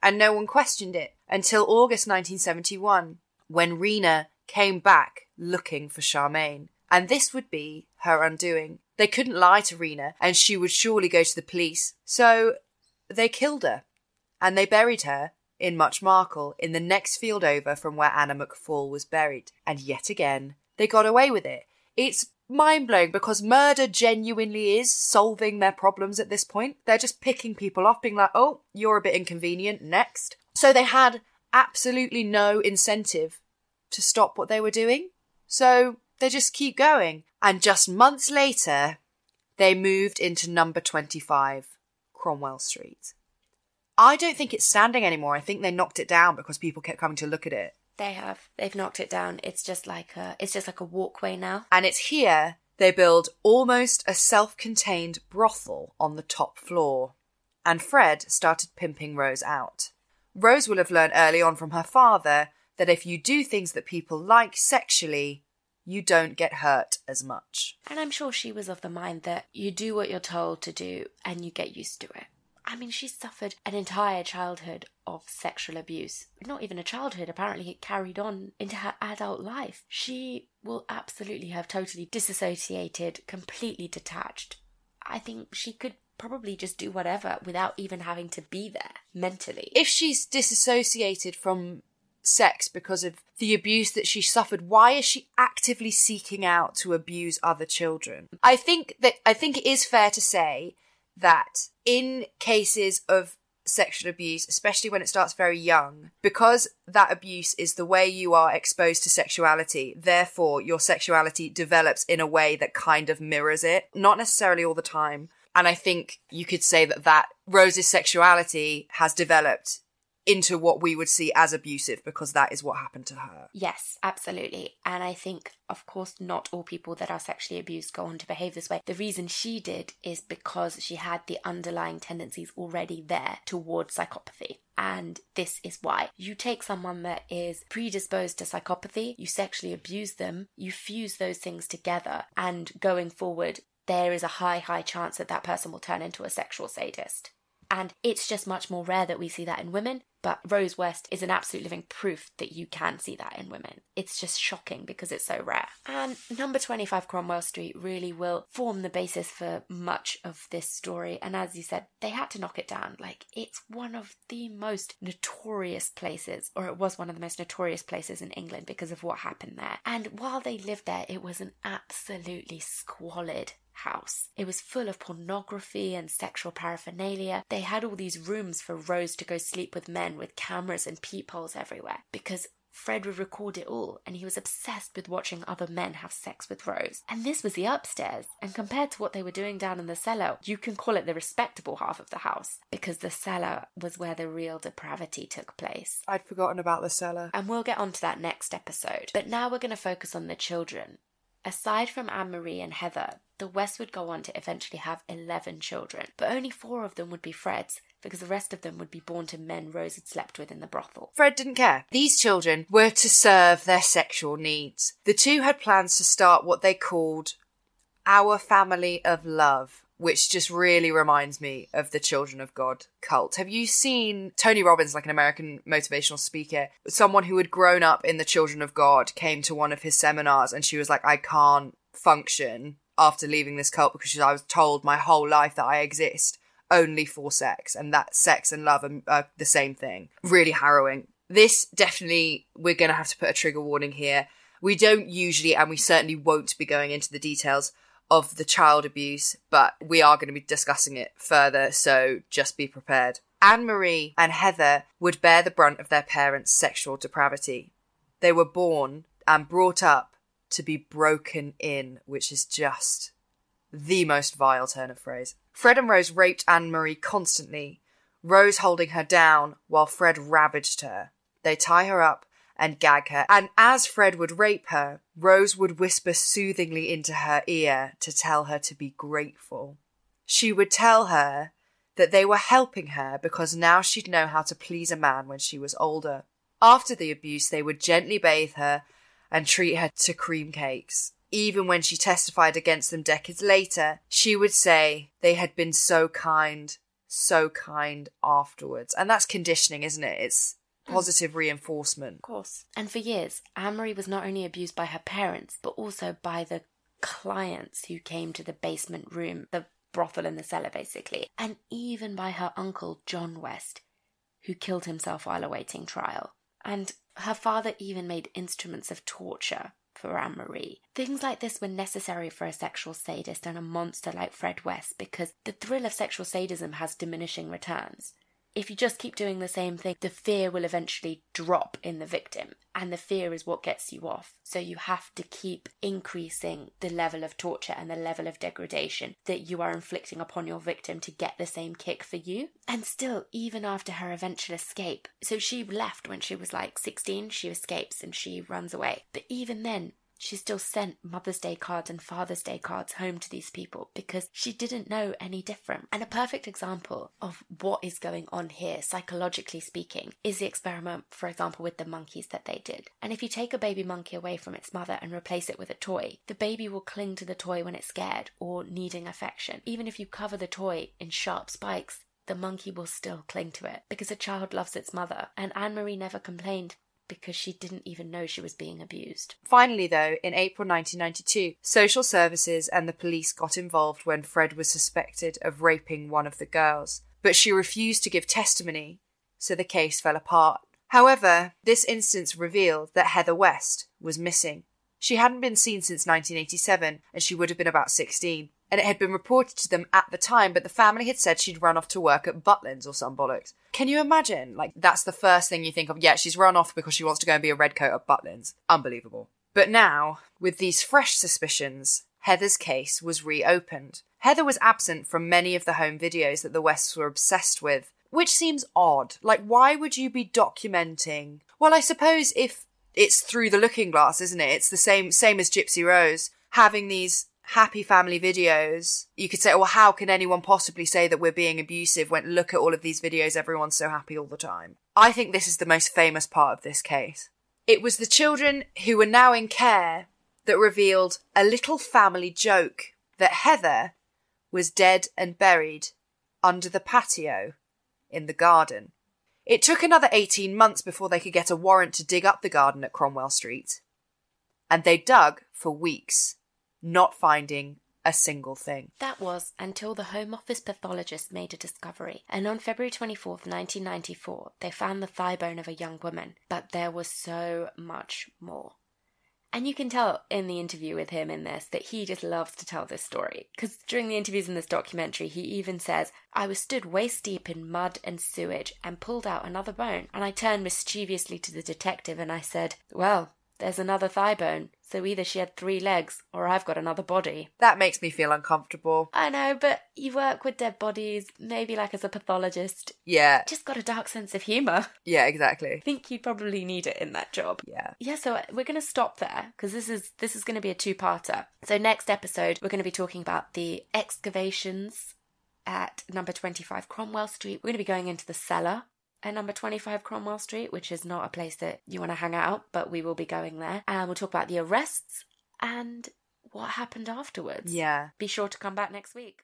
and no one questioned it until August 1971, when Rena came back looking for Charmaine. And this would be her undoing. They couldn't lie to Rena, and she would surely go to the police. So they killed her, and they buried her in Muchmarcle, in the next field over from where Anna McFall was buried. And yet again, they got away with it. It's mind-blowing because murder genuinely is solving their problems at this point. They're just picking people off, being like, oh, you're a bit inconvenient, next. So they had absolutely no incentive to stop what they were doing. So they just keep going. And just months later, they moved into number 25, Cromwell Street. I don't think it's standing anymore. I think they knocked it down because people kept coming to look at it. They have. They've knocked it down. It's just like a walkway now. And it's here they build almost a self-contained brothel on the top floor. And Fred started pimping Rose out. Rose will have learned early on from her father that if you do things that people like sexually, you don't get hurt as much. And I'm sure she was of the mind that you do what you're told to do and you get used to it. I mean, she suffered an entire childhood of sexual abuse. Not even a childhood, apparently it carried on into her adult life. She will absolutely have totally disassociated, completely detached. I think she could probably just do whatever without even having to be there mentally. If she's disassociated from sex because of the abuse that she suffered, why is she actively seeking out to abuse other children? I think it is fair to say that in cases of sexual abuse, especially when it starts very young, because that abuse is the way you are exposed to sexuality, therefore your sexuality develops in a way that kind of mirrors it. Not necessarily all the time. And I think you could say that Rose's sexuality has developed into what we would see as abusive because that is what happened to her. Yes, absolutely. And I think, of course, not all people that are sexually abused go on to behave this way. The reason she did is because she had the underlying tendencies already there towards psychopathy. And this is why. You take someone that is predisposed to psychopathy, you sexually abuse them, you fuse those things together, and going forward, there is a high chance that that person will turn into a sexual sadist. And it's just much more rare that we see that in women. But Rose West is an absolute living proof that you can see that in women. It's just shocking because it's so rare. And number 25 Cromwell Street really will form the basis for much of this story. And as you said, they had to knock it down. Like, it's one of the most notorious places, or it was one of the most notorious places in England because of what happened there. And while they lived there, it was an absolutely squalid house. It was full of pornography and sexual paraphernalia. They had all these rooms for Rose to go sleep with men with cameras and peepholes everywhere because Fred would record it all and he was obsessed with watching other men have sex with Rose. And this was the upstairs, and compared to what they were doing down in the cellar, you can call it the respectable half of the house because the cellar was where the real depravity took place. I'd forgotten about the cellar. And we'll get onto that next episode. But now we're going to focus on the children. Aside from Anne-Marie and Heather, the West would go on to eventually have 11 children, but only 4 of them would be Fred's, because the rest of them would be born to men Rose had slept with in the brothel. Fred didn't care. These children were to serve their sexual needs. The two had plans to start what they called Our Family of Love, which just really reminds me of the Children of God cult. Have you seen Tony Robbins, like an American motivational speaker? Someone who had grown up in the Children of God came to one of his seminars and she was like, I can't function after leaving this cult because I was told my whole life that I exist only for sex, and that sex and love are the same thing. Really harrowing. This definitely, we're going to have to put a trigger warning here. We don't usually, and we certainly won't be going into the details of the child abuse, but we are going to be discussing it further, so just be prepared. Anne-Marie and Heather would bear the brunt of their parents' sexual depravity. They were born and brought up to be broken in, which is just the most vile turn of phrase. Fred and Rose raped Anne-Marie constantly, Rose holding her down while Fred ravaged her. They tie her up and gag her, and as Fred would rape her, Rose would whisper soothingly into her ear to tell her to be grateful. She would tell her that they were helping her because now she'd know how to please a man when she was older. After the abuse, they would gently bathe her and treat her to cream cakes. Even when she testified against them decades later, she would say they had been so kind, so kind afterwards. And that's conditioning, isn't it? It's positive reinforcement. Of course. And for years, Anne-Marie was not only abused by her parents, but also by the clients who came to the basement room, the brothel in the cellar, basically. And even by her uncle, John West, who killed himself while awaiting trial. And her father even made instruments of torture for Anne-Marie. Things like this were necessary for a sexual sadist and a monster like Fred West, because the thrill of sexual sadism has diminishing returns. If you just keep doing the same thing, the fear will eventually drop in the victim, and the fear is what gets you off. So you have to keep increasing the level of torture and the level of degradation that you are inflicting upon your victim to get the same kick for you. And still, even after her eventual escape, so she left when she was like 16, she escapes and she runs away. But even then, she still sent Mother's Day cards and Father's Day cards home to these people because she didn't know any different. And a perfect example of what is going on here, psychologically speaking, is the experiment, for example, with the monkeys that they did. And if you take a baby monkey away from its mother and replace it with a toy, the baby will cling to the toy when it's scared or needing affection. Even if you cover the toy in sharp spikes, the monkey will still cling to it because a child loves its mother. And Anne-Marie never complained, because she didn't even know she was being abused. Finally, though, in April 1992, social services and the police got involved when Fred was suspected of raping one of the girls. But she refused to give testimony, so the case fell apart. However, this instance revealed that Heather West was missing. She hadn't been seen since 1987, and she would have been about 16. And it had been reported to them at the time, but the family had said she'd run off to work at Butlins or some bollocks. Can you imagine? Like, that's the first thing you think of. Yeah, she's run off because she wants to go and be a redcoat at Butlins. Unbelievable. But now, with these fresh suspicions, Heather's case was reopened. Heather was absent from many of the home videos that the Wests were obsessed with, which seems odd. Like, why would you be documenting? Well, I suppose if it's through the looking glass, isn't it? It's the same as Gypsy Rose, having these happy family videos. You could say, well, how can anyone possibly say that we're being abusive when look at all of these videos, everyone's so happy all the time? I think this is the most famous part of this case. It was the children who were now in care that revealed a little family joke that Heather was dead and buried under the patio in the garden. It took another 18 months before they could get a warrant to dig up the garden at Cromwell Street. And they dug for weeks, not finding a single thing. That was until the Home Office pathologist made a discovery. And on February 24th, 1994, they found the thigh bone of a young woman. But there was so much more. And you can tell in the interview with him in this that he just loves to tell this story. Because during the interviews in this documentary, he even says, I was stood waist deep in mud and sewage and pulled out another bone. And I turned mischievously to the detective and I said, well, there's another thigh bone. So either she had 3 legs or I've got another body. That makes me feel uncomfortable. I know, but you work with dead bodies, maybe like as a pathologist. Yeah. Just got a dark sense of humour. Yeah, exactly. I think you probably need it in that job. Yeah. Yeah, so we're going to stop there because this is going to be a 2-parter. So next episode, we're going to be talking about the excavations at number 25 Cromwell Street. We're going to be going into the cellar at number 25 Cromwell Street, which is not a place that you want to hang out, but we will be going there. And we'll talk about the arrests and what happened afterwards. Yeah. Be sure to come back next week.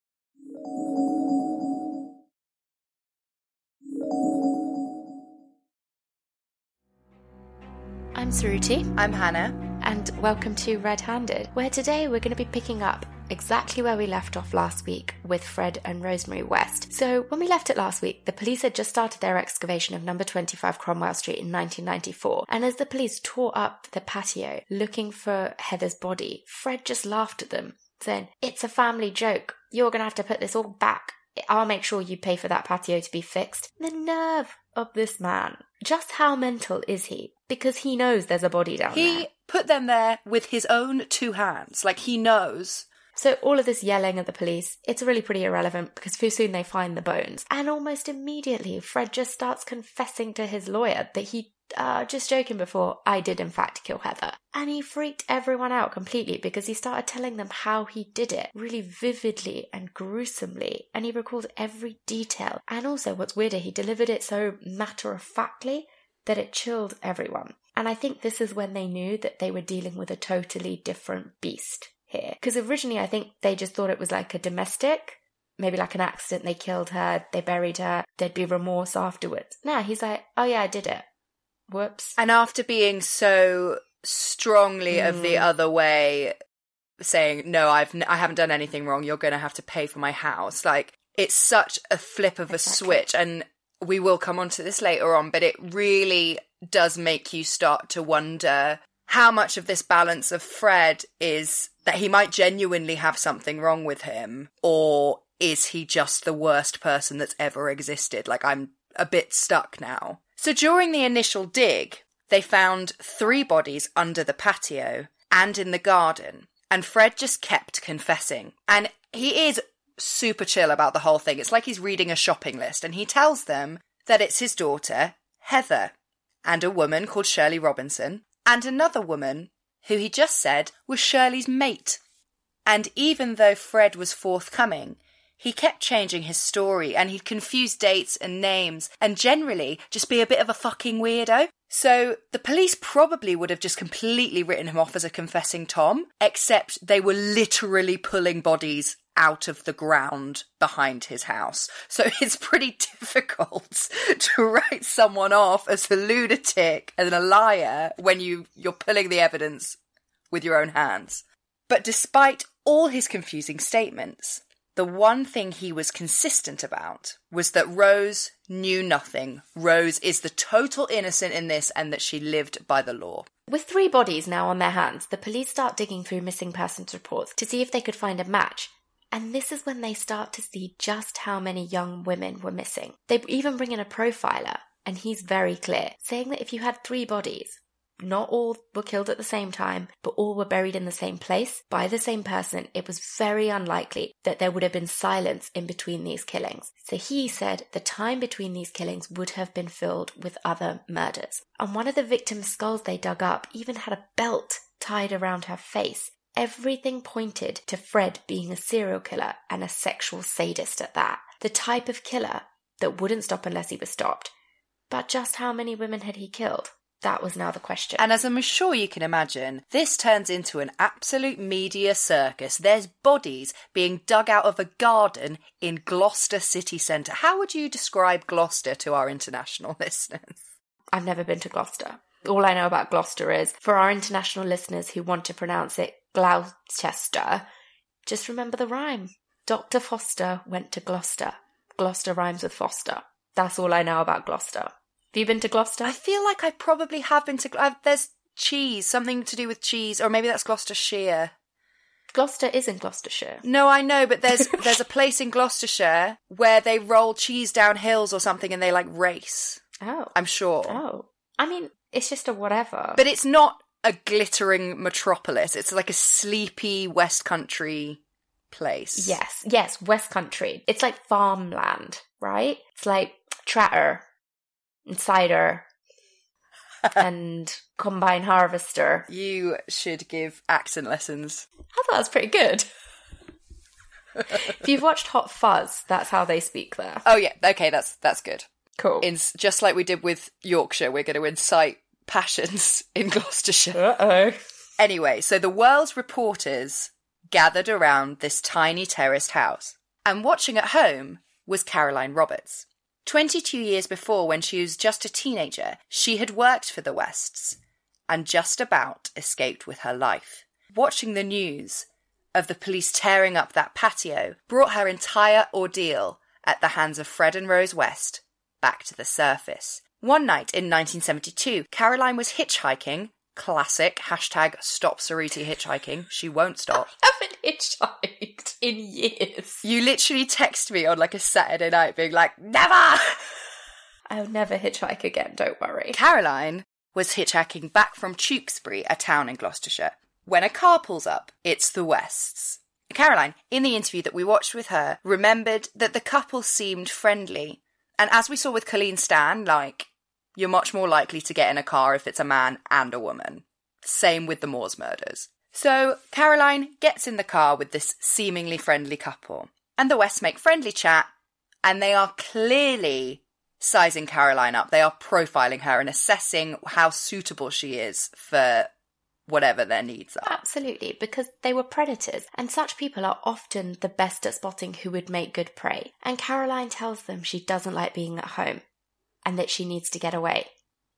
I'm Suruti. I'm Hannah. And welcome to Red Handed, where today we're going to be picking up exactly where we left off last week with Fred and Rosemary West. So when we left it last week, the police had just started their excavation of number 25 Cromwell Street in 1994. And as the police tore up the patio looking for Heather's body, Fred just laughed at them, saying, it's a family joke. You're going to have to put this all back. I'll make sure you pay for that patio to be fixed. The nerve of this man. Just how mental is he? Because he knows there's a body down there. He put them there with his own 2 hands. Like, he knows. So all of this yelling at the police, it's really pretty irrelevant because pretty soon they find the bones. And almost immediately, Fred just starts confessing to his lawyer that he, just joking before, I did in fact kill Heather. And he freaked everyone out completely because he started telling them how he did it, really vividly and gruesomely. And he recalled every detail. And also, what's weirder, he delivered it so matter-of-factly that it chilled everyone. And I think this is when they knew that they were dealing with a totally different beast here. Because originally I think they just thought it was like a domestic maybe like an accident, they killed her, they buried her, there'd be remorse afterwards. No, he's like, oh yeah, I did it. Whoops. And after being so strongly of the other way, saying, no, I haven't done anything wrong, you're going to have to pay for my house. Like, it's such a flip of a switch. And we will come on to this later on, but it really does make you start to wonder how much of this balance of Fred is that he might genuinely have something wrong with him, or is he just the worst person that's ever existed? Like, I'm a bit stuck now. So during the initial dig, they found 3 bodies under the patio and in the garden, and Fred just kept confessing. And he is super chill about the whole thing. It's like he's reading a shopping list, and he tells them that it's his daughter, Heather, and a woman called Shirley Robinson, and another woman who he just said was Shirley's mate. And even though Fred was forthcoming, he kept changing his story, and he'd confuse dates and names, and generally just be a bit of a fucking weirdo. So the police probably would have just completely written him off as a confessing Tom, except they were literally pulling bodies out of the ground behind his house. So it's pretty difficult to write someone off as a lunatic and a liar when you're pulling the evidence with your own hands. But despite all his confusing statements, the one thing he was consistent about was that Rose knew nothing. Rose is the total innocent in this, and that she lived by the law. With 3 bodies now on their hands, the police start digging through missing persons reports to see if they could find a match. And this is when they start to see just how many young women were missing. They even bring in a profiler, and he's very clear, saying that if you had 3 bodies, not all were killed at the same time, but all were buried in the same place by the same person, it was very unlikely that there would have been silence in between these killings. So he said the time between these killings would have been filled with other murders. And one of the victims' skulls they dug up even had a belt tied around her face. Everything pointed to Fred being a serial killer and a sexual sadist at that. The type of killer that wouldn't stop unless he was stopped. But just how many women had he killed? That was now the question. And as I'm sure you can imagine, this turns into an absolute media circus. There's bodies being dug out of a garden in Gloucester city centre. How would you describe Gloucester to our international listeners? I've never been to Gloucester. All I know about Gloucester is, for our international listeners who want to pronounce it Gloucester, just remember the rhyme. Dr. Foster went to Gloucester. Gloucester rhymes with Foster. That's all I know about Gloucester. Have you been to Gloucester? I feel like I probably have been to... there's cheese, something to do with cheese, or maybe that's Gloucestershire. Gloucester is in Gloucestershire. No, I know, but there's a place in Gloucestershire where they roll cheese down hills or something and they, like, race. Oh. I'm sure. Oh. I mean, it's just a whatever. But it's not a glittering metropolis. It's like a sleepy West Country place. Yes, West Country. It's like farmland, right? It's like Tratter and cider and combine harvester. You should give accent lessons. I thought that was pretty good. If you've watched Hot Fuzz, that's how they speak there. Oh yeah, okay, that's good. Cool. Just like we did with Yorkshire, we're going to incite passions in Gloucestershire. Uh-oh. Anyway, so the world's reporters gathered around this tiny terraced house, and watching at home was Caroline Roberts. 22 years before, when she was just a teenager, she had worked for the Wests and just about escaped with her life. Watching the news of the police tearing up that patio brought her entire ordeal at the hands of Fred and Rose West back to the surface. One night in 1972, Caroline was hitchhiking. Classic, #stop Sariti hitchhiking. She won't stop. I haven't hitchhiked in years. You literally text me on like a Saturday night being like, never! I'll never hitchhike again, don't worry. Caroline was hitchhiking back from Tewkesbury, a town in Gloucestershire. When a car pulls up, it's the Wests. Caroline, in the interview that we watched with her, remembered that the couple seemed friendly. And as we saw with Colleen Stan, like, you're much more likely to get in a car if it's a man and a woman. Same with the Moors murders. So Caroline gets in the car with this seemingly friendly couple, and the Wests make friendly chat, and they are clearly sizing Caroline up. They are profiling her and assessing how suitable she is for whatever their needs are. Absolutely, because they were predators, and such people are often the best at spotting who would make good prey. And Caroline tells them she doesn't like being at home, and that she needs to get away.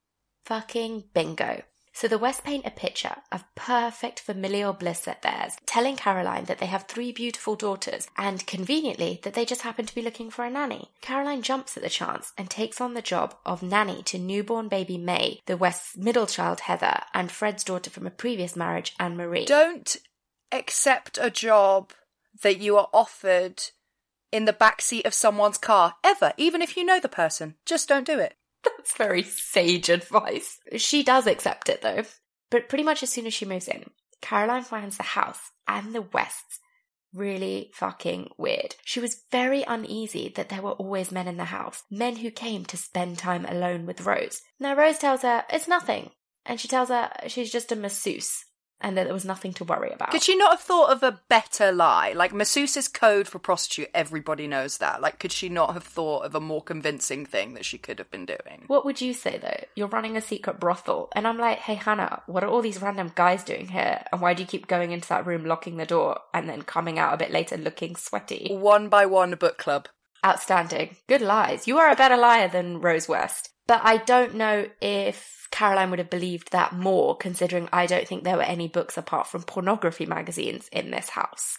Fucking bingo. So the West paint a picture of perfect familial bliss at theirs, telling Caroline that they have 3 beautiful daughters, and conveniently that they just happen to be looking for a nanny. Caroline jumps at the chance and takes on the job of nanny to newborn baby May, the West's middle child Heather, and Fred's daughter from a previous marriage, Anne-Marie. Don't accept a job that you are offered in the backseat of someone's car, ever, even if you know the person. Just don't do it. That's very sage advice. She does accept it though. But pretty much as soon as she moves in, Caroline finds the house and the Wests really fucking weird. She was very uneasy that there were always men in the house, men who came to spend time alone with Rose. Now Rose tells her it's nothing, and she tells her she's just a masseuse and that there was nothing to worry about. Could she not have thought of a better lie? Like, masseuse is code for prostitute, everybody knows that. Like, could she not have thought of a more convincing thing that she could have been doing? What would you say, though? You're running a secret brothel, and I'm like, hey, Hannah, what are all these random guys doing here? And why do you keep going into that room, locking the door, and then coming out a bit later looking sweaty? 1 by 1 book club. Outstanding. Good lies. You are a better liar than Rose West. But I don't know if Caroline would have believed that more, considering I don't think there were any books apart from pornography magazines in this house.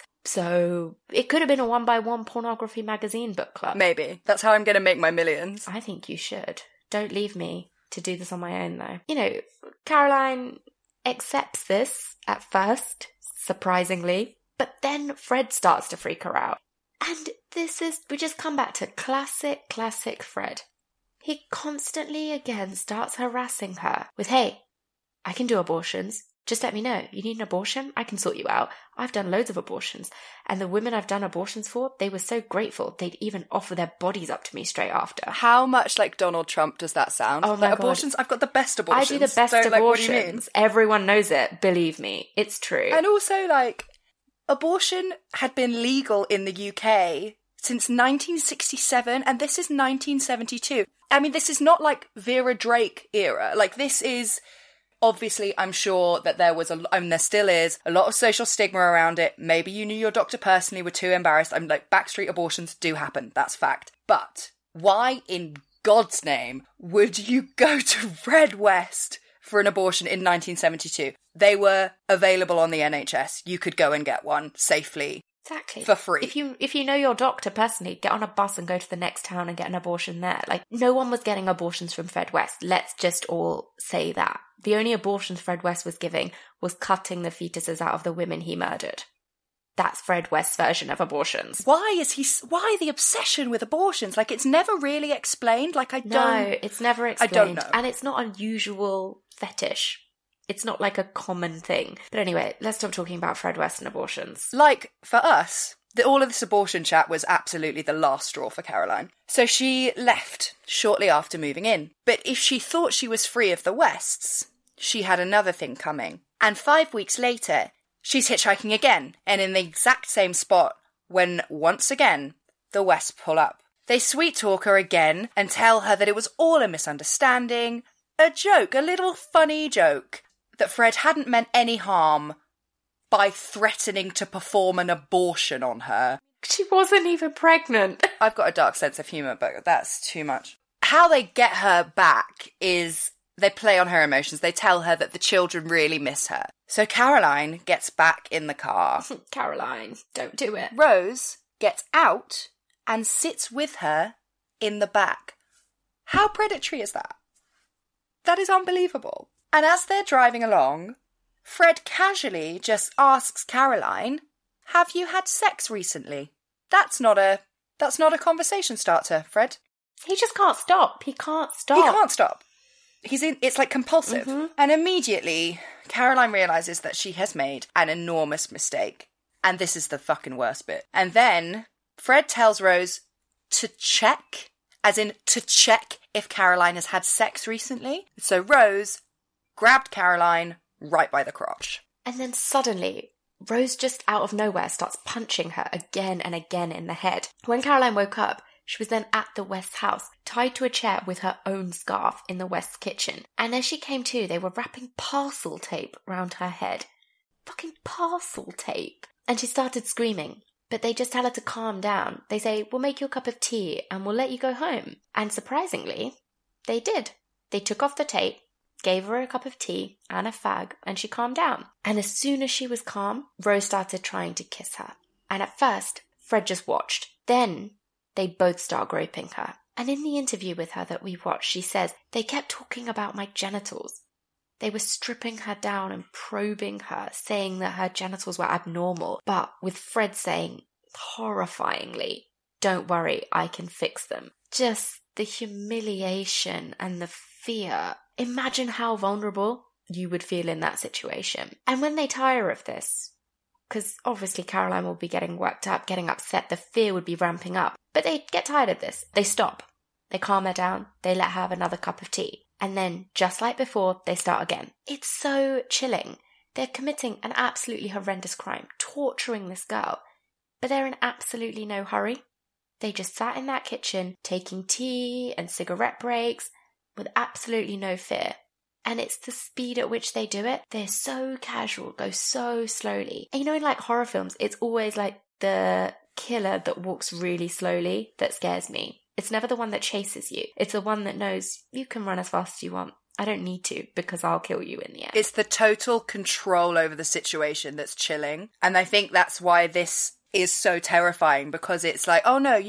So it could have been a 1 by 1 pornography magazine book club. Maybe. That's how I'm going to make my millions. I think you should. Don't leave me to do this on my own, though. You know, Caroline accepts this at first, surprisingly, but then Fred starts to freak her out. And we just come back to classic Fred. He constantly again starts harassing her with, hey, I can do abortions. Just let me know. You need an abortion? I can sort you out. I've done loads of abortions. And the women I've done abortions for, they were so grateful. They'd even offer their bodies up to me straight after. How much like Donald Trump does that sound? Oh my God. Abortions? I've got the best abortions. I do the best so, abortions. Like, what do you mean? Everyone knows it. Believe me. It's true. And also, like, abortion had been legal in the UK since 1967, and this is 1972. I mean, this is not like Vera Drake era. Like, this is, obviously, I'm sure that there was, there still is, a lot of social stigma around it. Maybe you knew your doctor personally, were too embarrassed. I'm like, backstreet abortions do happen. That's fact. But why in God's name would you go to Fred West for an abortion in 1972? They were available on the NHS. You could go and get one safely. Exactly. For free. If you know your doctor personally, get on a bus and go to the next town and get an abortion there. Like, no one was getting abortions from Fred West. Let's just all say that. The only abortions Fred West was giving was cutting the fetuses out of the women he murdered. That's Fred West's version of abortions. Why the obsession with abortions? Like, it's never really explained. Like, No, it's never explained. I don't know. And it's not a usual fetish. It's not like a common thing. But anyway, let's stop talking about Fred West and abortions. Like, for us, all of this abortion chat was absolutely the last straw for Caroline. So she left shortly after moving in. But if she thought she was free of the Wests, she had another thing coming. And 5 weeks later, she's hitchhiking again, and in the exact same spot, when once again, the Wests pull up. They sweet talk her again and tell her that it was all a misunderstanding, a joke, a little funny joke, that Fred hadn't meant any harm by threatening to perform an abortion on her. She wasn't even pregnant. I've got a dark sense of humour, but that's too much. How they get her back is they play on her emotions. They tell her that the children really miss her. So Caroline gets back in the car. Caroline, don't do it. Rose gets out and sits with her in the back. How predatory is that? That is unbelievable. And as they're driving along, Fred casually just asks Caroline, have you had sex recently? That's not a conversation starter, Fred. He just can't stop. He can't stop. It's like compulsive. Mm-hmm. And immediately, Caroline realises that she has made an enormous mistake. And this is the fucking worst bit. And then Fred tells Rose to check, as in to check if Caroline has had sex recently. So Rose grabbed Caroline right by the crotch. And then suddenly, Rose just out of nowhere starts punching her again and again in the head. When Caroline woke up, She was then at the West's house, tied to a chair with her own scarf in the West's kitchen. And as she came to, they were wrapping parcel tape round her head. Fucking parcel tape. And she started screaming. But they just tell her to calm down. They say, we'll make you a cup of tea and we'll let you go home. And surprisingly, they did. They took off the tape, gave her a cup of tea and a fag, and she calmed down. And as soon as she was calm, Rose started trying to kiss her. And at first, Fred just watched. Then they both start groping her. And in the interview with her that we watched, she says, they kept talking about my genitals. They were stripping her down and probing her, saying that her genitals were abnormal, but with Fred saying, horrifyingly, don't worry, I can fix them. Just the humiliation and the fear. Imagine how vulnerable you would feel in that situation. And when they tire of this, because obviously Caroline will be getting worked up, getting upset, the fear would be ramping up, but they get tired of this. They stop. They calm her down. They let her have another cup of tea. And then, just like before, they start again. It's so chilling. They're committing an absolutely horrendous crime, torturing this girl. But they're in absolutely no hurry. They just sat in that kitchen, taking tea and cigarette breaks, with absolutely no fear. And it's the speed at which they do it. They're so casual, go so slowly. And you know, in like horror films, it's always like the killer that walks really slowly that scares me. It's never the one that chases you. It's the one that knows you can run as fast as you want. I don't need to because I'll kill you in the end. It's the total control over the situation that's chilling. And I think that's why this is so terrifying, because it's like, oh no,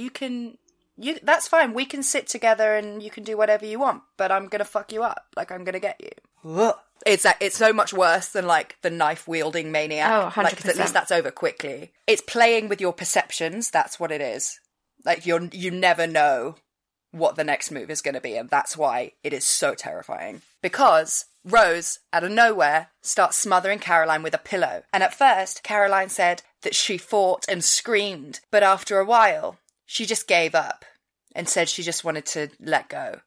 that's fine. We can sit together and you can do whatever you want, but I'm going to fuck you up. Like, I'm going to get you. Ugh. It's so much worse than like the knife wielding maniac. Oh, 100%. Like, 'cause at least that's over quickly. It's playing with your perceptions. That's what it is. Like, you never know what the next move is going to be, and that's why it is so terrifying. Because Rose, out of nowhere, starts smothering Caroline with a pillow. And at first, Caroline said that she fought and screamed, but after a while, she just gave up and said she just wanted to let go.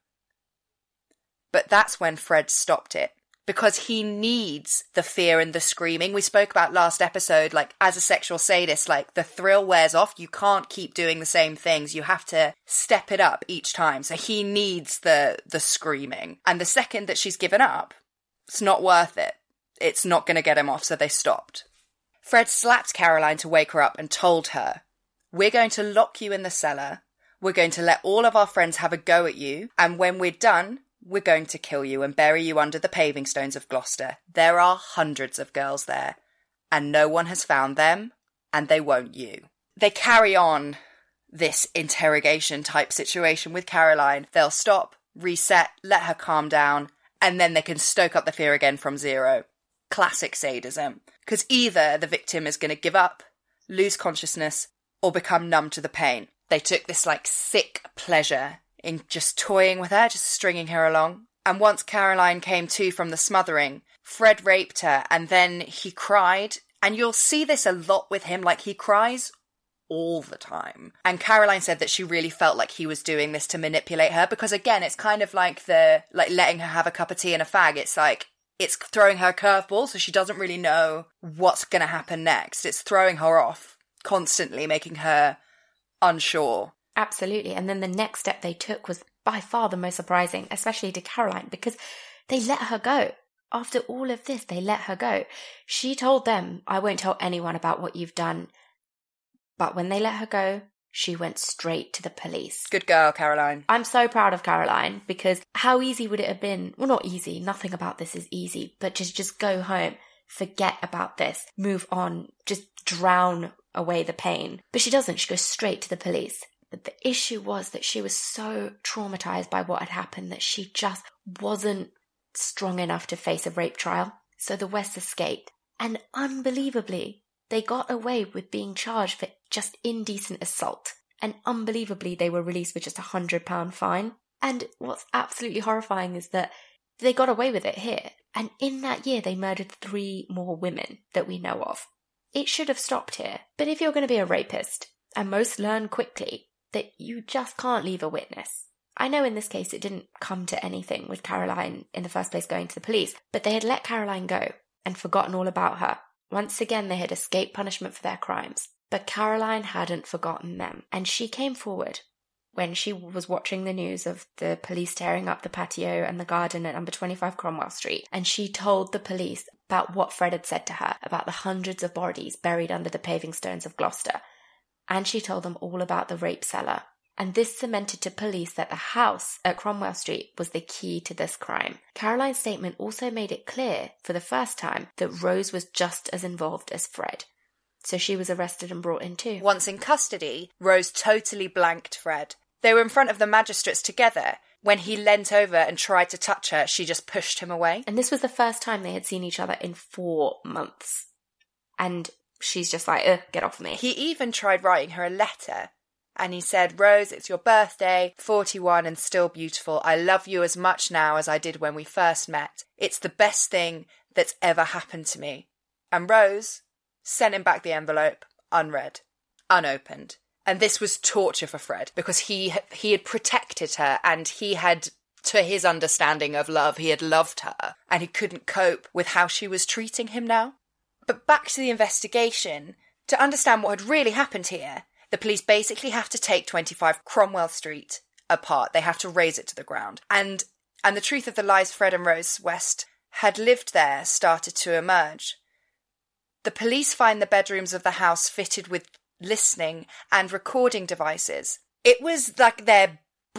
But that's when Fred stopped it. Because he needs the fear and the screaming. We spoke about last episode, like, as a sexual sadist, like, the thrill wears off. You can't keep doing the same things. You have to step it up each time. So he needs the screaming. And the second that she's given up, it's not worth it. It's not going to get him off, so they stopped. Fred slapped Caroline to wake her up and told her, we're going to lock you in the cellar. We're going to let all of our friends have a go at you. And when we're done, we're going to kill you and bury you under the paving stones of Gloucester. There are hundreds of girls there, and no one has found them, and they won't you. They carry on this interrogation type situation with Caroline. They'll stop, reset, let her calm down, and then they can stoke up the fear again from zero. Classic sadism. Because either the victim is going to give up, lose consciousness, or become numb to the pain. They took this like sick pleasure in just toying with her, just stringing her along. And once Caroline came to from the smothering, Fred raped her, and then he cried. And you'll see this a lot with him, like he cries all the time. And Caroline said that she really felt like he was doing this to manipulate her, because again, it's kind of like letting her have a cup of tea and a fag. It's like, it's throwing her a curveball, so she doesn't really know what's going to happen next. It's throwing her off constantly, making her unsure. Absolutely. And then the next step they took was by far the most surprising, especially to Caroline, because they let her go. After all of this, they let her go. She told them, I won't tell anyone about what you've done. But when they let her go, she went straight to the police. Good girl, Caroline. I'm so proud of Caroline, because how easy would it have been? Well, not easy. Nothing about this is easy. But just go home. Forget about this. Move on. Just drown away the pain. But she doesn't. She goes straight to the police. But the issue was that she was so traumatized by what had happened that she just wasn't strong enough to face a rape trial. So the West escaped. And unbelievably, they got away with being charged for just indecent assault. And unbelievably, they were released with just £100 fine. And what's absolutely horrifying is that they got away with it here. And in that year, they murdered 3 more women that we know of. It should have stopped here. But if you're going to be a rapist, and most learn quickly, that you just can't leave a witness. I know in this case it didn't come to anything with Caroline in the first place going to the police, but they had let Caroline go and forgotten all about her. Once again, they had escaped punishment for their crimes. But Caroline hadn't forgotten them, and she came forward when she was watching the news of the police tearing up the patio and the garden at number 25 Cromwell Street, and she told the police about what Fred had said to her about the hundreds of bodies buried under the paving stones of Gloucester. And she told them all about the rape cellar. And this cemented to police that the house at Cromwell Street was the key to this crime. Caroline's statement also made it clear, for the first time, that Rose was just as involved as Fred. So she was arrested and brought in too. Once in custody, Rose totally blanked Fred. They were in front of the magistrates together. When he leant over and tried to touch her, she just pushed him away. And this was the first time they had seen each other in 4 months. And she's just like, get off me. He even tried writing her a letter. And he said, Rose, it's your birthday, 41 and still beautiful. I love you as much now as I did when we first met. It's the best thing that's ever happened to me. And Rose sent him back the envelope, unread, unopened. And this was torture for Fred, because he had protected her, and he had, to his understanding of love, he had loved her, and he couldn't cope with how she was treating him now. But back to the investigation, to understand what had really happened here, the police basically have to take 25 Cromwell Street apart. They have to raze it to the ground. And the truth of the lies Fred and Rose West had lived there started to emerge. The police find the bedrooms of the house fitted with listening and recording devices. It was like their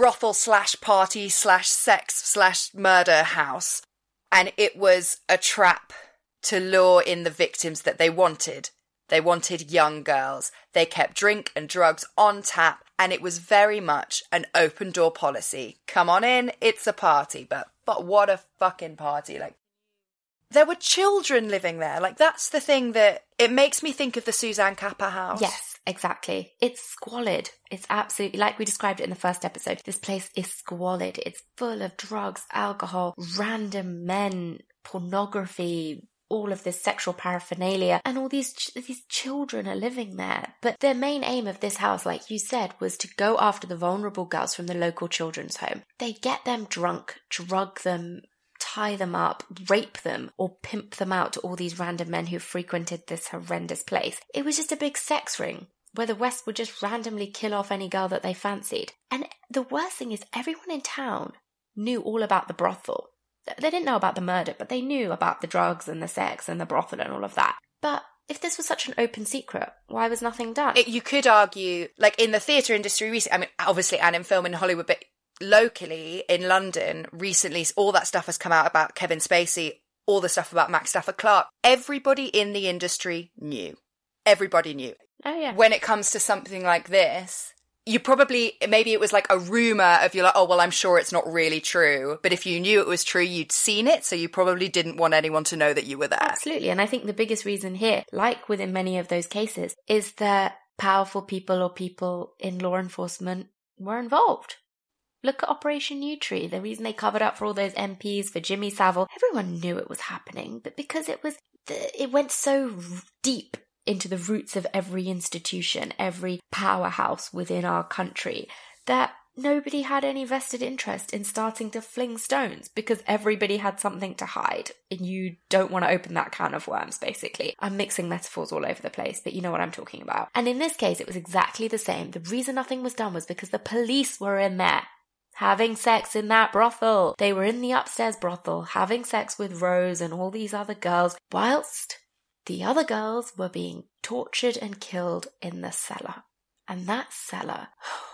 brothel/party/sex/murder house. And it was a trap to lure in the victims that they wanted. They wanted young girls. They kept drink and drugs on tap, and it was very much an open door policy. Come on in, it's a party, but what a fucking party. Like, there were children living there. Like, that's the thing that it makes me think of the Suzanne Capper house. Yes, exactly. It's squalid. It's absolutely, like we described it in the first episode, this place is squalid. It's full of drugs, alcohol, random men, pornography, all of this sexual paraphernalia, and all these children are living there. But their main aim of this house, like you said, was to go after the vulnerable girls from the local children's home. They get them drunk, drug them, tie them up, rape them, or pimp them out to all these random men who frequented this horrendous place. It was just a big sex ring where the West would just randomly kill off any girl that they fancied. And the worst thing is everyone in town knew all about the brothel. They didn't know about the murder, but they knew about the drugs and the sex and the brothel and all of that. But if this was such an open secret, why was nothing done? You could argue, like in the theatre industry recently, I mean, obviously, and in film in Hollywood, but locally in London recently, all that stuff has come out about Kevin Spacey, all the stuff about Max Stafford Clark. Everybody in the industry knew. Everybody knew. Oh, yeah. When it comes to something like this, you probably, maybe it was like a rumour of, you're like, oh, well, I'm sure it's not really true. But if you knew it was true, you'd seen it, so you probably didn't want anyone to know that you were there. Absolutely. And I think the biggest reason here, like within many of those cases, is that powerful people or people in law enforcement were involved. Look at Operation Newtree. The reason they covered up for all those MPs, for Jimmy Savile, everyone knew it was happening, but because it went so deep into the roots of every institution, every powerhouse within our country, that nobody had any vested interest in starting to fling stones because everybody had something to hide. And you don't want to open that can of worms, basically. I'm mixing metaphors all over the place, but you know what I'm talking about. And in this case, it was exactly the same. The reason nothing was done was because the police were in there having sex in that brothel. They were in the upstairs brothel having sex with Rose and all these other girls, whilst the other girls were being tortured and killed in the cellar. And that cellar...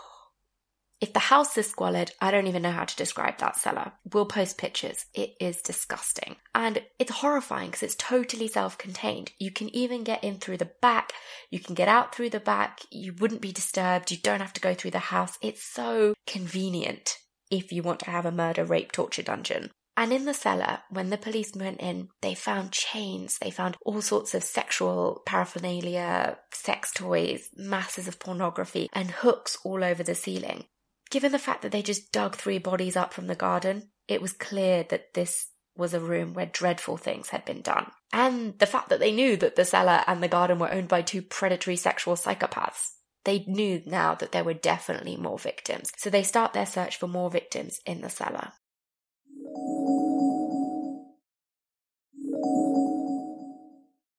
If the house is squalid, I don't even know how to describe that cellar. We'll post pictures. It is disgusting. And it's horrifying because it's totally self-contained. You can even get in through the back. You can get out through the back. You wouldn't be disturbed. You don't have to go through the house. It's so convenient if you want to have a murder, rape, torture dungeon. And in the cellar, when the police went in, they found chains, they found all sorts of sexual paraphernalia, sex toys, masses of pornography, and hooks all over the ceiling. Given the fact that they just dug 3 bodies up from the garden, it was clear that this was a room where dreadful things had been done. And the fact that they knew that the cellar and the garden were owned by 2 predatory sexual psychopaths. They knew now that there were definitely more victims. So they start their search for more victims in the cellar.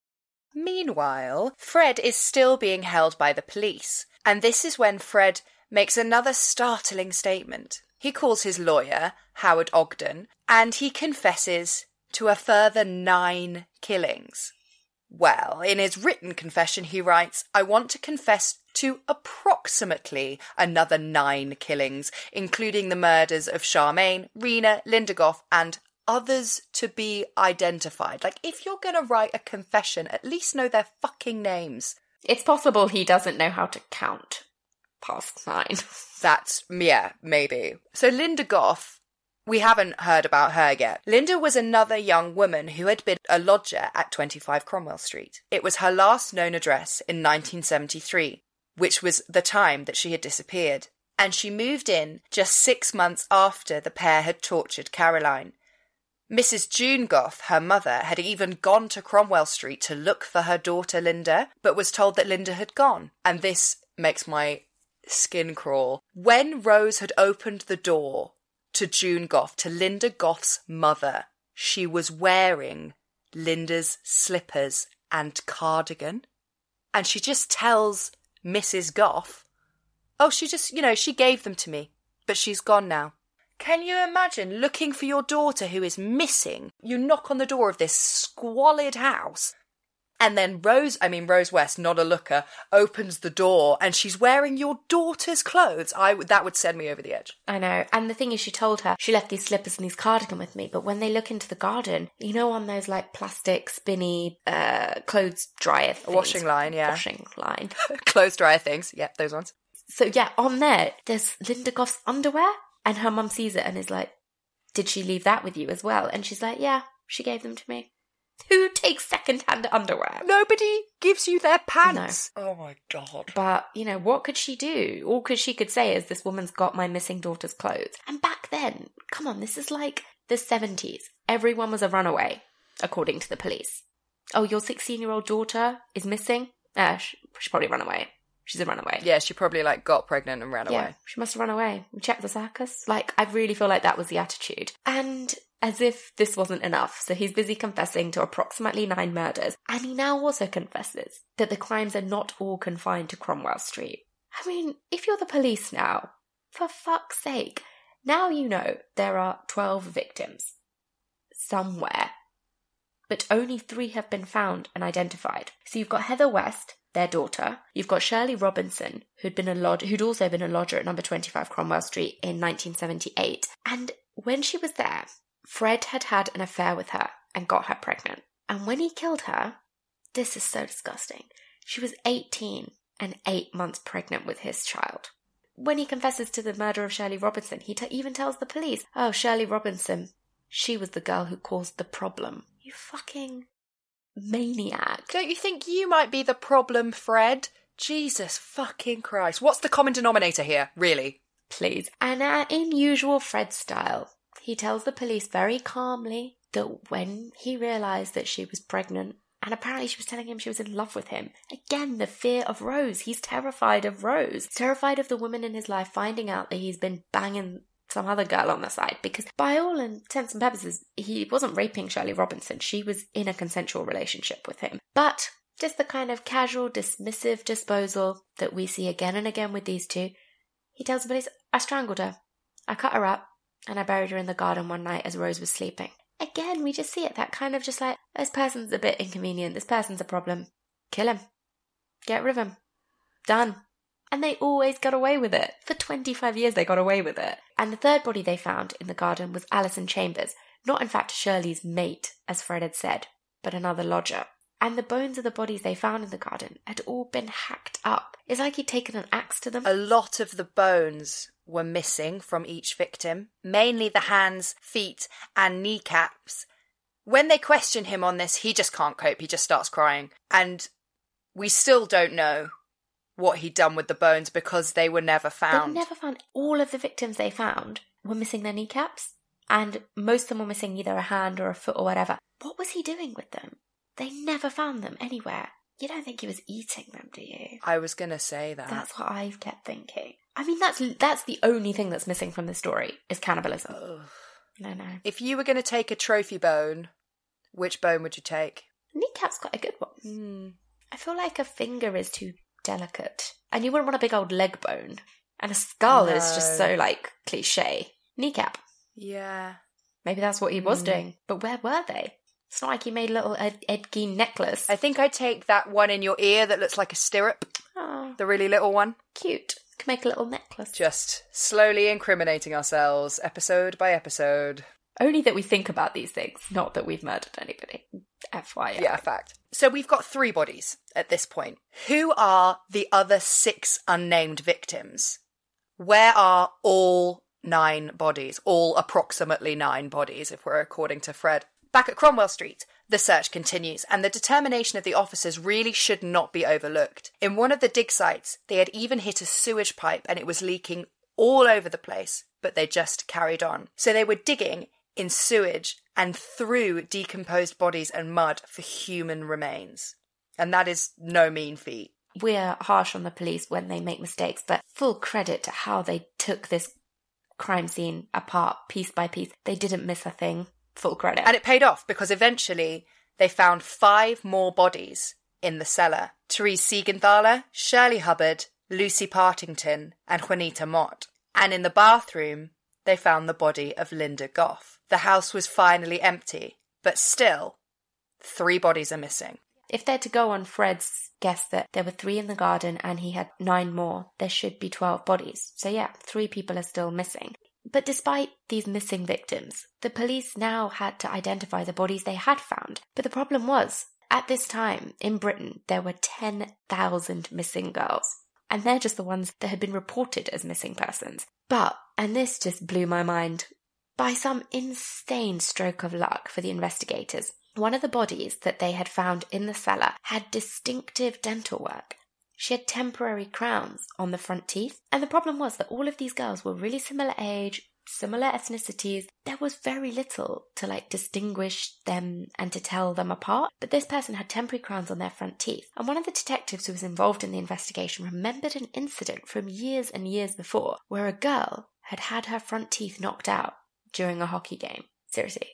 Meanwhile, Fred is still being held by the police, and this is when Fred makes another startling statement. He calls his lawyer, Howard Ogden, and he confesses to a further 9 killings. Well, in his written confession, he writes, I want to confess to approximately another 9 killings, including the murders of Charmaine, Rena, Linda Gough, and others to be identified. Like, if you're going to write a confession, at least know their fucking names. It's possible he doesn't know how to count past 9. That's, yeah, maybe. So Linda Gough, we haven't heard about her yet. Linda was another young woman who had been a lodger at 25 Cromwell Street. It was her last known address in 1973, which was the time that she had disappeared. And she moved in just 6 months after the pair had tortured Caroline. Mrs. June Gough, her mother, had even gone to Cromwell Street to look for her daughter Linda, but was told that Linda had gone. And this makes my skin crawl. When Rose had opened the door to June Gough, to Linda Gough's mother, she was wearing Linda's slippers and cardigan. And she just tells Mrs. Gough, oh, she just, she gave them to me, but she's gone now. Can you imagine looking for your daughter who is missing? You knock on the door of this squalid house, and then Rose West, not a looker, opens the door and she's wearing your daughter's clothes. That would send me over the edge. I know. And the thing is, she told her she left these slippers and these cardigan with me, but when they look into the garden, on those like plastic spinny clothes dryer things. A washing line, yeah. Washing line. Clothes dryer things. Yeah, those ones. So yeah, on there, there's Linda Gough's underwear, and her mum sees it and is like, did she leave that with you as well? And she's like, yeah, she gave them to me. Who takes second-hand underwear? Nobody gives you their pants. No. Oh my God. But, what could she do? All she could say is, this woman's got my missing daughter's clothes. And back then, come on, this is like the 70s. Everyone was a runaway, according to the police. Oh, your 16-year-old daughter is missing? She probably ran away. She's a runaway. Yeah, she probably got pregnant and ran away. She must have run away. We checked the circus. I really feel like that was the attitude. And as if this wasn't enough, so he's busy confessing to approximately 9 murders, and he now also confesses that the crimes are not all confined to Cromwell Street. I mean, if you're the police now, for fuck's sake, now you know there are 12 victims somewhere, but only 3 have been found and identified. So you've got Heather West, their daughter. You've got Shirley Robinson, who'd also been a lodger at number 25 Cromwell Street in 1978. And when she was there, Fred had had an affair with her and got her pregnant. And when he killed her, this is so disgusting, she was 18 and 8 months pregnant with his child. When he confesses to the murder of Shirley Robinson, he even tells the police, oh, Shirley Robinson, she was the girl who caused the problem. You fucking maniac. Don't you think you might be the problem, Fred? Jesus fucking Christ. What's the common denominator here, really? Please. And in usual Fred style, he tells the police very calmly that when he realised that she was pregnant, and apparently she was telling him she was in love with him. Again, the fear of Rose. He's terrified of Rose. He's terrified of the woman in his life finding out that he's been banging some other girl on the side, because by all intents and purposes, he wasn't raping Shirley Robinson. She was in a consensual relationship with him. But just the kind of casual, dismissive disposal that we see again and again with these two. He tells the police, I strangled her. I cut her up. And I buried her in the garden one night as Rose was sleeping. Again, we just see it, that kind of just like, this person's a bit inconvenient, this person's a problem. Kill him. Get rid of him. Done. And they always got away with it. For 25 years they got away with it. And the third body they found in the garden was Alison Chambers. Not in fact Shirley's mate, as Fred had said, but another lodger. And the bones of the bodies they found in the garden had all been hacked up. It's like he'd taken an axe to them. A lot of the bones were missing from each victim, mainly the hands, feet, and kneecaps. When they question him on this, he just can't cope. He just starts crying. And we still don't know what he'd done with the bones because they were never found. They never found. All of the victims they found were missing their kneecaps, and most of them were missing either a hand or a foot or whatever. What was he doing with them? They never found them anywhere. You don't think he was eating them, do you? I was going to say that. That's what I've kept thinking. I mean, that's the only thing that's missing from this story, is cannibalism. Ugh. No. If you were going to take a trophy bone, which bone would you take? Kneecap's quite a good one. I feel like a finger is too delicate. And you wouldn't want a big old leg bone. And a skull is just so, like, cliche. Kneecap. Yeah. Maybe that's what he was doing. But where were they? It's not like he made a little Ed Gein necklace. I think I'd take that one in your ear that looks like a stirrup. Oh, The really little one. cute. Could make a little necklace. Just slowly incriminating ourselves, episode by episode. Only that we think about these things, not that we've murdered anybody. FYI. Yeah, fact. So we've got 3 bodies at this point. Who are the other 6 unnamed victims? Where are all 9 bodies? All approximately 9 bodies, if we're according to Fred. Back at Cromwell Street, the search continues, and the determination of the officers really should not be overlooked. In one of the dig sites, they had even hit a sewage pipe and it was leaking all over the place, but they just carried on. So they were digging in sewage and through decomposed bodies and mud for human remains. And that is no mean feat. We're harsh on the police when they make mistakes, but full credit to how they took this crime scene apart piece by piece. They didn't miss a thing. Full credit. And it paid off because eventually they found 5 more bodies in the cellar. Therese Siegenthaler, Shirley Hubbard, Lucy Partington, and Juanita Mott. And in the bathroom, they found the body of Linda Goff. The house was finally empty, but still, 3 bodies are missing. If they're to go on Fred's guess that there were 3 in the garden and he had 9 more, there should be 12 bodies. So yeah, 3 people are still missing. But despite these missing victims, the police now had to identify the bodies they had found. But the problem was, at this time, in Britain, there were 10,000 missing girls. And they're just the ones that had been reported as missing persons. But, and this just blew my mind, by some insane stroke of luck for the investigators, one of the bodies that they had found in the cellar had distinctive dental work. She had temporary crowns on the front teeth. And the problem was that all of these girls were really similar age, similar ethnicities. There was very little to distinguish them and to tell them apart. But this person had temporary crowns on their front teeth. And one of the detectives who was involved in the investigation remembered an incident from years and years before where a girl had had her front teeth knocked out during a hockey game. Seriously.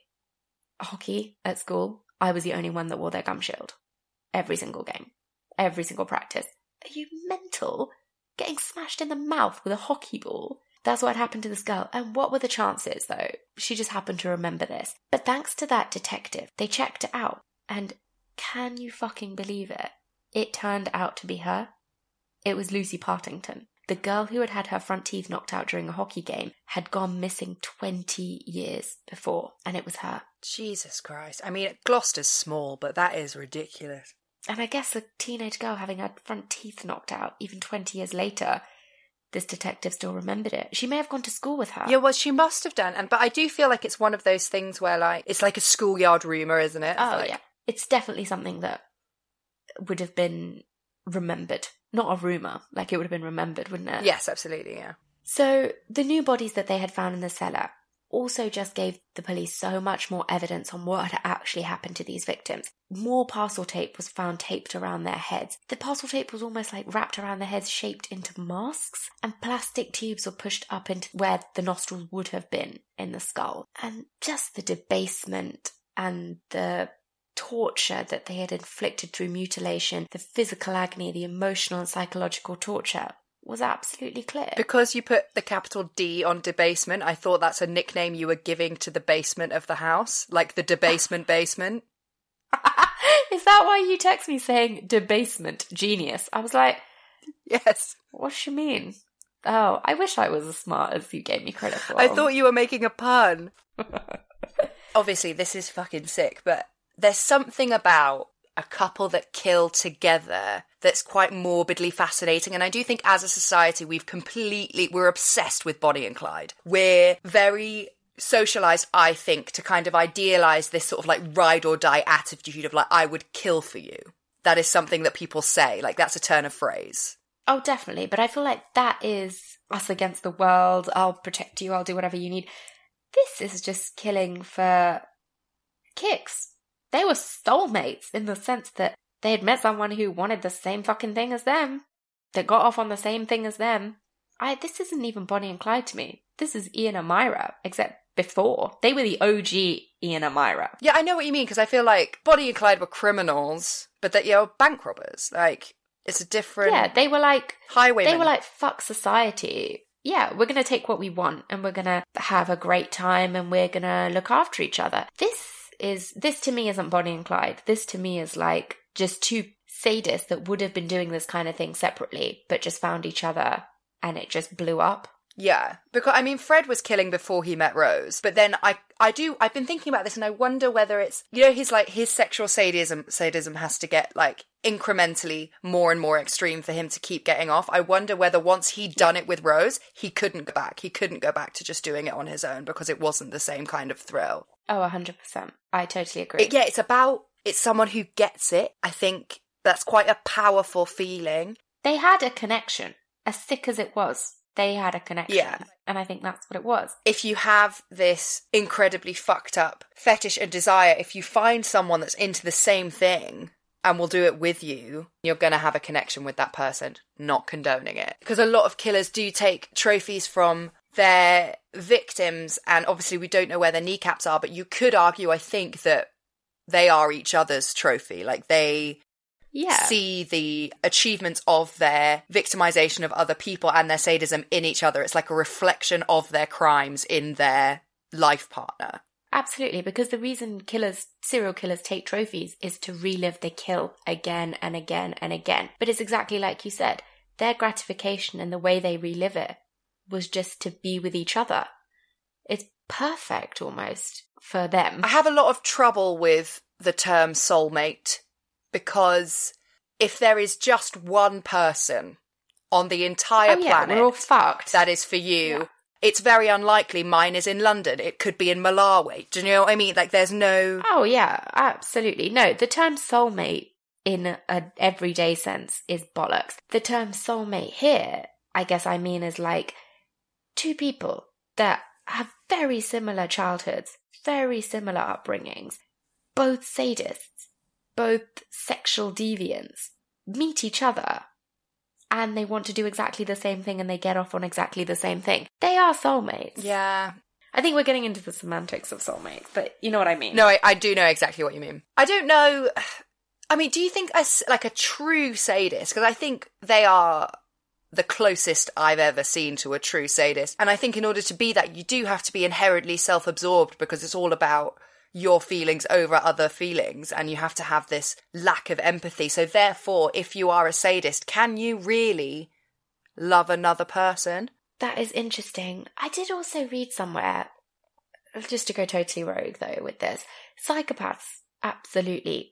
Hockey at school, I was the only one that wore their gum shield. Every single game. Every single practice. Are you mental? Getting smashed in the mouth with a hockey ball? That's what happened to this girl. And what were the chances, though? She just happened to remember this. But thanks to that detective, they checked it out. And can you fucking believe it? It turned out to be her. It was Lucy Partington. The girl who had had her front teeth knocked out during a hockey game had gone missing 20 years before. And it was her. Jesus Christ. I mean, Gloucester's small, but that is ridiculous. And I guess a teenage girl having her front teeth knocked out, even 20 years later, this detective still remembered it. She may have gone to school with her. Yeah, well, she must have done. But I do feel like it's one of those things where, it's like a schoolyard rumour, isn't it? Oh, yeah. It's definitely something that would have been remembered. Not a rumour. It would have been remembered, wouldn't it? Yes, absolutely, yeah. So, the new bodies that they had found in the cellar also just gave the police so much more evidence on what had actually happened to these victims. More parcel tape was found taped around their heads. The parcel tape was almost wrapped around their heads, shaped into masks, and plastic tubes were pushed up into where the nostrils would have been in the skull. And just the debasement and the torture that they had inflicted through mutilation, the physical agony, the emotional and psychological torture was absolutely clear. Because you put the capital D on debasement, I thought that's a nickname you were giving to the basement of the house, like the debasement basement. Is that why you text me saying debasement genius? I was like, yes. What does she mean? Oh, I wish I was as smart as you gave me credit for. I thought you were making a pun. Obviously, this is fucking sick, but there's something about a couple that kill together that's quite morbidly fascinating. And I do think as a society, we're obsessed with Bonnie and Clyde. We're very socialised, I think, to kind of idealise this sort of ride or die attitude of I would kill for you. That is something that people say, that's a turn of phrase. Oh, definitely. But I feel like that is us against the world. I'll protect you. I'll do whatever you need. This is just killing for kicks. They were soulmates in the sense that they had met someone who wanted the same fucking thing as them. They got off on the same thing as them. This isn't even Bonnie and Clyde to me. This is Ian and Myra, except before. They were the OG Ian and Myra. Yeah, I know what you mean, because I feel like Bonnie and Clyde were criminals, but that, bank robbers. It's a different... Yeah, they were like... Highwaymen. They were like, fuck society. Yeah, we're going to take what we want and we're going to have a great time and we're going to look after each other. This to me isn't Bonnie and Clyde. This to me is like just two sadists that would have been doing this kind of thing separately, but just found each other and it just blew up. Yeah, because I mean, Fred was killing before he met Rose, but then I've been thinking about this and I wonder whether it's, you know, his sexual sadism has to get like incrementally more and more extreme for him to keep getting off. I wonder whether once he'd done it with Rose, he couldn't go back. He couldn't go back to just doing it on his own because it wasn't the same kind of thrill. Oh, 100%. I totally agree. It's someone who gets it. I think that's quite a powerful feeling. They had a connection, as sick as it was. They had a connection. Yeah. And I think that's what it was. If you have this incredibly fucked up fetish and desire, if you find someone that's into the same thing and will do it with you, you're going to have a connection with that person, not condoning it. Because a lot of killers do take trophies from their victims, and obviously we don't know where their kneecaps are, but you could argue, I think, that they are each other's trophy. Like, they... see the achievements of their victimization of other people and their sadism in each other. It's like a reflection of their crimes in their life partner. Absolutely, because the reason serial killers take trophies is to relive the kill again and again and again. But it's exactly like you said, their gratification and the way they relive it was just to be with each other. It's perfect almost for them. I have a lot of trouble with the term soulmate, because if there is just one person on the entire planet, we're all fucked. That is for you, it's very unlikely mine is in London. It could be in Malawi. Do you know what I mean? Like, there's no... Oh, yeah, absolutely. No, the term soulmate in an everyday sense is bollocks. The term soulmate here, I guess I mean, is like two people that have very similar childhoods, very similar upbringings, both sadists, both sexual deviants, meet each other and they want to do exactly the same thing and they get off on exactly the same thing. They are soulmates. Yeah. I think we're getting into the semantics of soulmates, but you know what I mean. No, I do know exactly what you mean. I don't know... I mean, do you think a true sadist, because I think they are the closest I've ever seen to a true sadist, and I think in order to be that, you do have to be inherently self-absorbed because it's all about your feelings over other feelings, and you have to have this lack of empathy. So therefore, if you are a sadist, can you really love another person? That is interesting. I did also read somewhere, just to go totally rogue though with this, psychopaths absolutely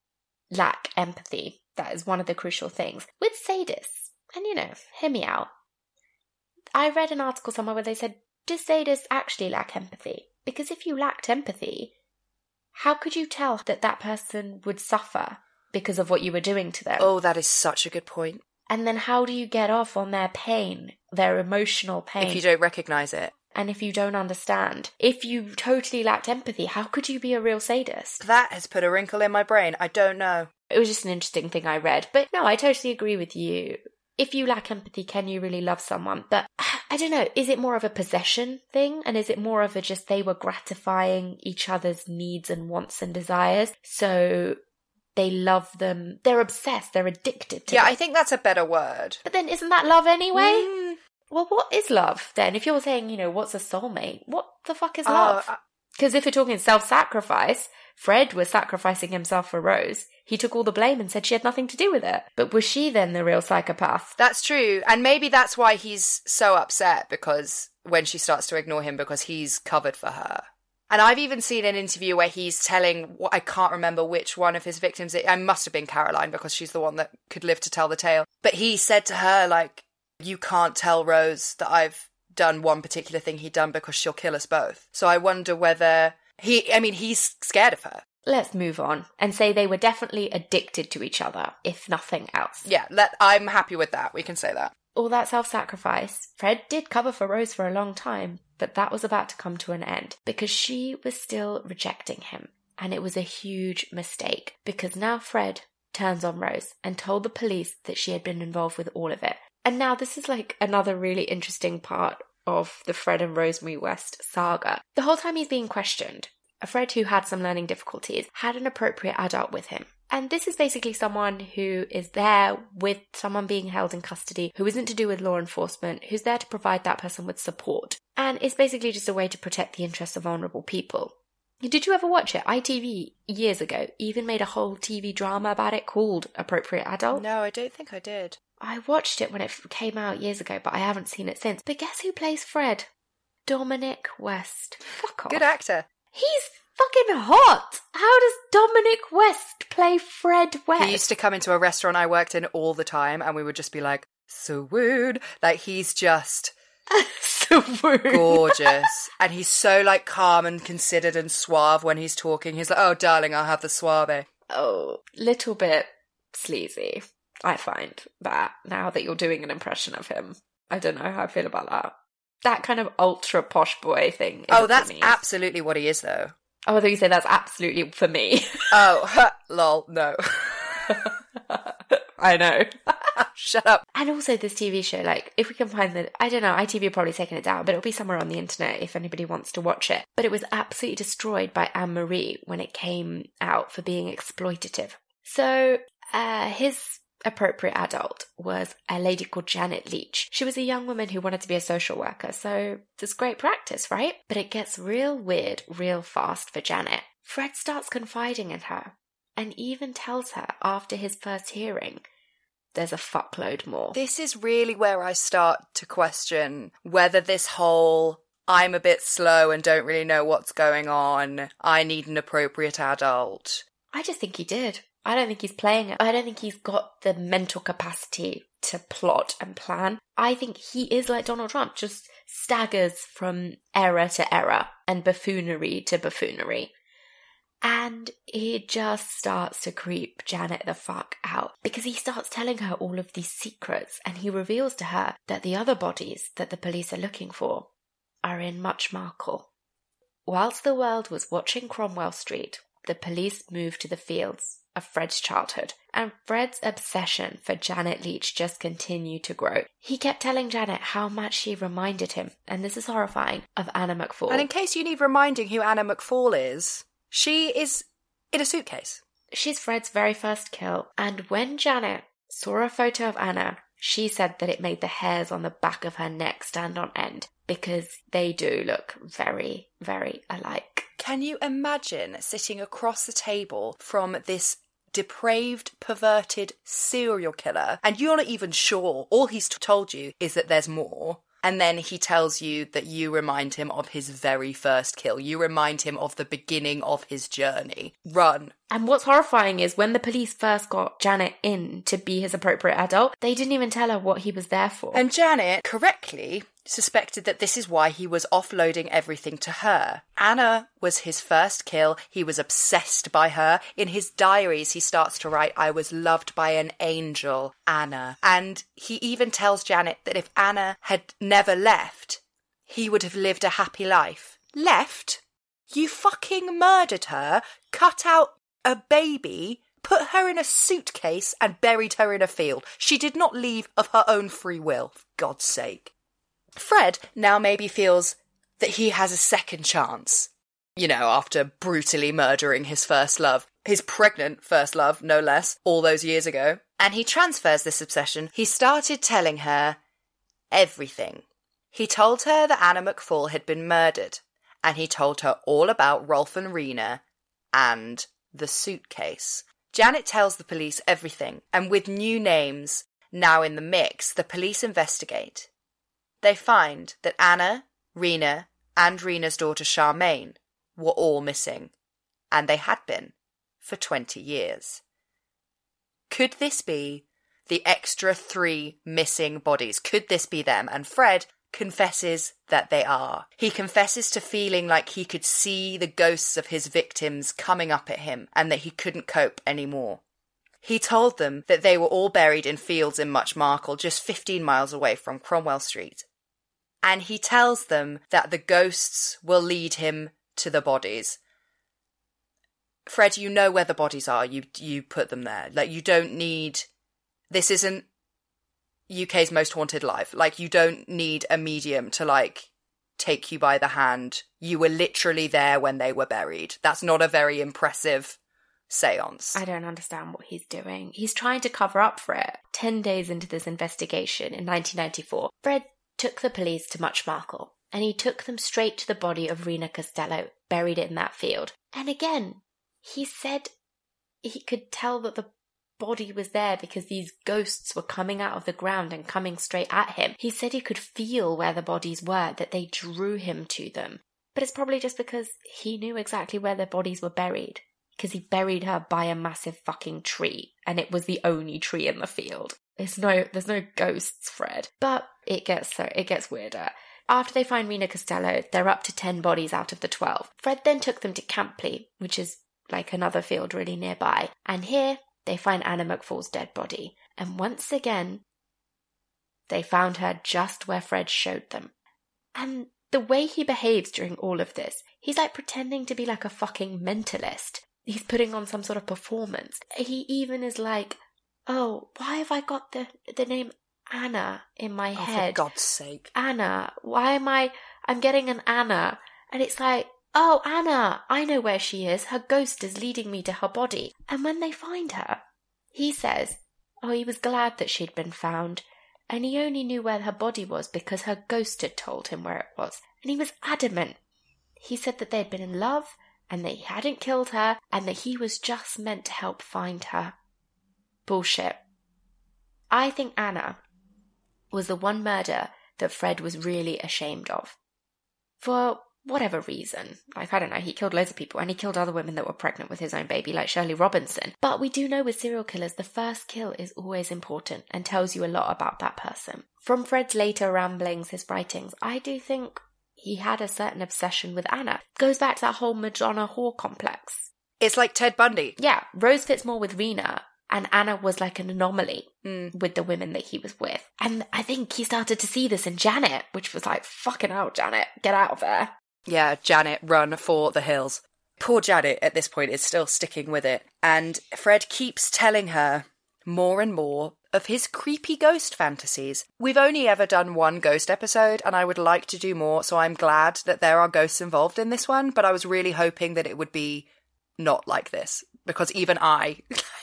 lack empathy. That is one of the crucial things. With sadists, and hear me out. I read an article somewhere where they said, do sadists actually lack empathy? Because if you lacked empathy, how could you tell that person would suffer because of what you were doing to them? Oh, that is such a good point. And then how do you get off on their pain, their emotional pain? If you don't recognise it. And if you don't understand. If you totally lacked empathy, how could you be a real sadist? That has put a wrinkle in my brain. I don't know. It was just an interesting thing I read. But no, I totally agree with you. If you lack empathy, can you really love someone? But I don't know, is it more of a possession thing? And is it more of a just they were gratifying each other's needs and wants and desires? So they love them. They're obsessed. They're addicted to them. I think that's a better word. But then isn't that love anyway? Well, what is love then? If you're saying, what's a soulmate? What the fuck is love? Because if you're talking self-sacrifice, Fred was sacrificing himself for Rose. He took all the blame and said she had nothing to do with it. But was she then the real psychopath? That's true. And maybe that's why he's so upset, because when she starts to ignore him, because he's covered for her. And I've even seen an interview where he's telling, I can't remember which one of his victims, it must have been Caroline, because she's the one that could live to tell the tale. But he said to her, like, you can't tell Rose that I've done one particular thing he'd done because she'll kill us both. So I wonder whether he's scared of her. Let's move on and say they were definitely addicted to each other, if nothing else. Yeah, I'm happy with that. We can say that. All that self-sacrifice. Fred did cover for Rose for a long time, but that was about to come to an end because she was still rejecting him. And it was a huge mistake because now Fred turns on Rose and told the police that she had been involved with all of it. And now this is like another really interesting part of the Fred and Rosemary West saga. The whole time he's being questioned, Fred, who had some learning difficulties, had an appropriate adult with him. And this is basically someone who is there with someone being held in custody, who isn't to do with law enforcement, who's there to provide that person with support. And it's basically just a way to protect the interests of vulnerable people. Did you ever watch it? ITV, years ago, even made a whole TV drama about it called Appropriate Adult. No, I don't think I did. I watched it when it came out years ago, but I haven't seen it since. But guess who plays Fred? Dominic West. Fuck off. Good actor. He's fucking hot! How does Dominic West play Fred West? He used to come into a restaurant I worked in all the time, and we would just be like, so weird. Like, he's just so weird. Gorgeous. And he's so, like, calm and considered and suave when he's talking. He's like, oh, darling, I'll have the suave. Oh, little bit sleazy, I find, that now that you're doing an impression of him. I don't know how I feel about that. That kind of ultra posh boy thing. Oh, that's absolutely what he is, though. Oh, I thought you said that's absolutely for me. Oh, lol, no. I know. Shut up. And also this TV show, like, if we can find the, I don't know, ITV are probably taking it down, but it'll be somewhere on the internet if anybody wants to watch it. But it was absolutely destroyed by Anne-Marie when it came out for being exploitative. So, his appropriate adult was a lady called Janet Leach. She was a young woman who wanted to be a social worker, so it's great practice, right? But it gets real weird real fast for Janet. Fred starts confiding in her and even tells her after his first hearing there's a fuckload more. This is really where I start to question whether this whole I'm a bit slow and don't really know what's going on, I need an appropriate adult. I just think he did. I don't think he's playing it. I don't think he's got the mental capacity to plot and plan. I think he is like Donald Trump, just staggers from error to error and buffoonery to buffoonery. And he just starts to creep Janet the fuck out because he starts telling her all of these secrets, and he reveals to her that the other bodies that the police are looking for are in Muchmarkle. Whilst the world was watching Cromwell Street, the police moved to the fields of Fred's childhood, and Fred's obsession for Janet Leach just continued to grow. He kept telling Janet how much she reminded him, and this is horrifying, of Anna McFall. And in case you need reminding who Anna McFall is, she is in a suitcase. She's Fred's very first kill, and when Janet saw a photo of Anna, she said that it made the hairs on the back of her neck stand on end, because they do look very, very alike. Can you imagine sitting across the table from this depraved, perverted serial killer, and you're not even sure, all he's told you is that there's more, and then he tells you that you remind him of his very first kill. You remind him of the beginning of his journey. Run. And what's horrifying is when the police first got Janet in to be his appropriate adult, they didn't even tell her what he was there for. And Janet correctly suspected that this is why he was offloading everything to her. Anna was his first kill. He was obsessed by her. In his diaries, he starts to write, I was loved by an angel, Anna. And he even tells Janet that if Anna had never left, he would have lived a happy life. Left? You fucking murdered her, cut out a baby, put her in a suitcase and buried her in a field. She did not leave of her own free will, for God's sake. Fred now maybe feels that he has a second chance, you know, after brutally murdering his first love, his pregnant first love, no less, all those years ago. And he transfers this obsession. He started telling her everything. He told her that Anna McFall had been murdered, and he told her all about Rolf and Rena and the suitcase. Janet tells the police everything, and with new names now in the mix, the police investigate. They find that Anna, Rena, and Rena's daughter Charmaine were all missing, and they had been for 20 years. Could this be the extra 3 missing bodies? Could this be them? And Fred confesses that they are. He confesses to feeling like he could see the ghosts of his victims coming up at him and that he couldn't cope anymore. He told them that they were all buried in fields in Muchmarkle, just 15 miles away from Cromwell Street. And he tells them that the ghosts will lead him to the bodies. Fred, you know where the bodies are. You put them there. Like, you don't need... This isn't UK's Most Haunted Live. Like, you don't need a medium to take you by the hand. You were literally there when they were buried. That's not a very impressive seance. I don't understand what he's doing. He's trying to cover up for it. 10 days into this investigation in 1994, Fred took the police to Muchmarkle, and he took them straight to the body of Rena Costello, buried in that field. And again, he said he could tell that the body was there because these ghosts were coming out of the ground and coming straight at him. He said he could feel where the bodies were, that they drew him to them. But it's probably just because he knew exactly where the bodies were buried. Because he buried her by a massive fucking tree, and it was the only tree in the field. There's no ghosts, Fred. But it gets weirder. After they find Rena Costello, they're up to 10 bodies out of the 12. Fred then took them to Campley, which is like another field really nearby. And here, they find Anna McFall's dead body. And once again, they found her just where Fred showed them. And the way he behaves during all of this, he's like pretending to be like a fucking mentalist. He's putting on some sort of performance. He even is like, oh, why have I got the name Anna in my head? For God's sake. Anna, I'm getting an Anna. And it's like, oh, Anna, I know where she is. Her ghost is leading me to her body. And when they find her, he says, oh, he was glad that she'd been found. And he only knew where her body was because her ghost had told him where it was. And he was adamant. He said that they'd been in love, and that he hadn't killed her, and that he was just meant to help find her. Bullshit. I think Anna was the one murder that Fred was really ashamed of. For whatever reason. Like, I don't know, he killed loads of people, and he killed other women that were pregnant with his own baby, like Shirley Robinson. But we do know with serial killers, the first kill is always important and tells you a lot about that person. From Fred's later ramblings, his writings, I do think he had a certain obsession with Anna. Goes back to that whole Madonna whore complex. It's like Ted Bundy. Yeah, Rose fits more with Rena, and Anna was like an anomaly with the women that he was with. And I think he started to see this in Janet, which was like, fucking hell, Janet, get out of there. Yeah, Janet, run for the hills. Poor Janet at this point is still sticking with it. And Fred keeps telling her more and more of his creepy ghost fantasies. We've only ever done one ghost episode, and I would like to do more, so I'm glad that there are ghosts involved in this one, but I was really hoping that it would be not like this, because even I,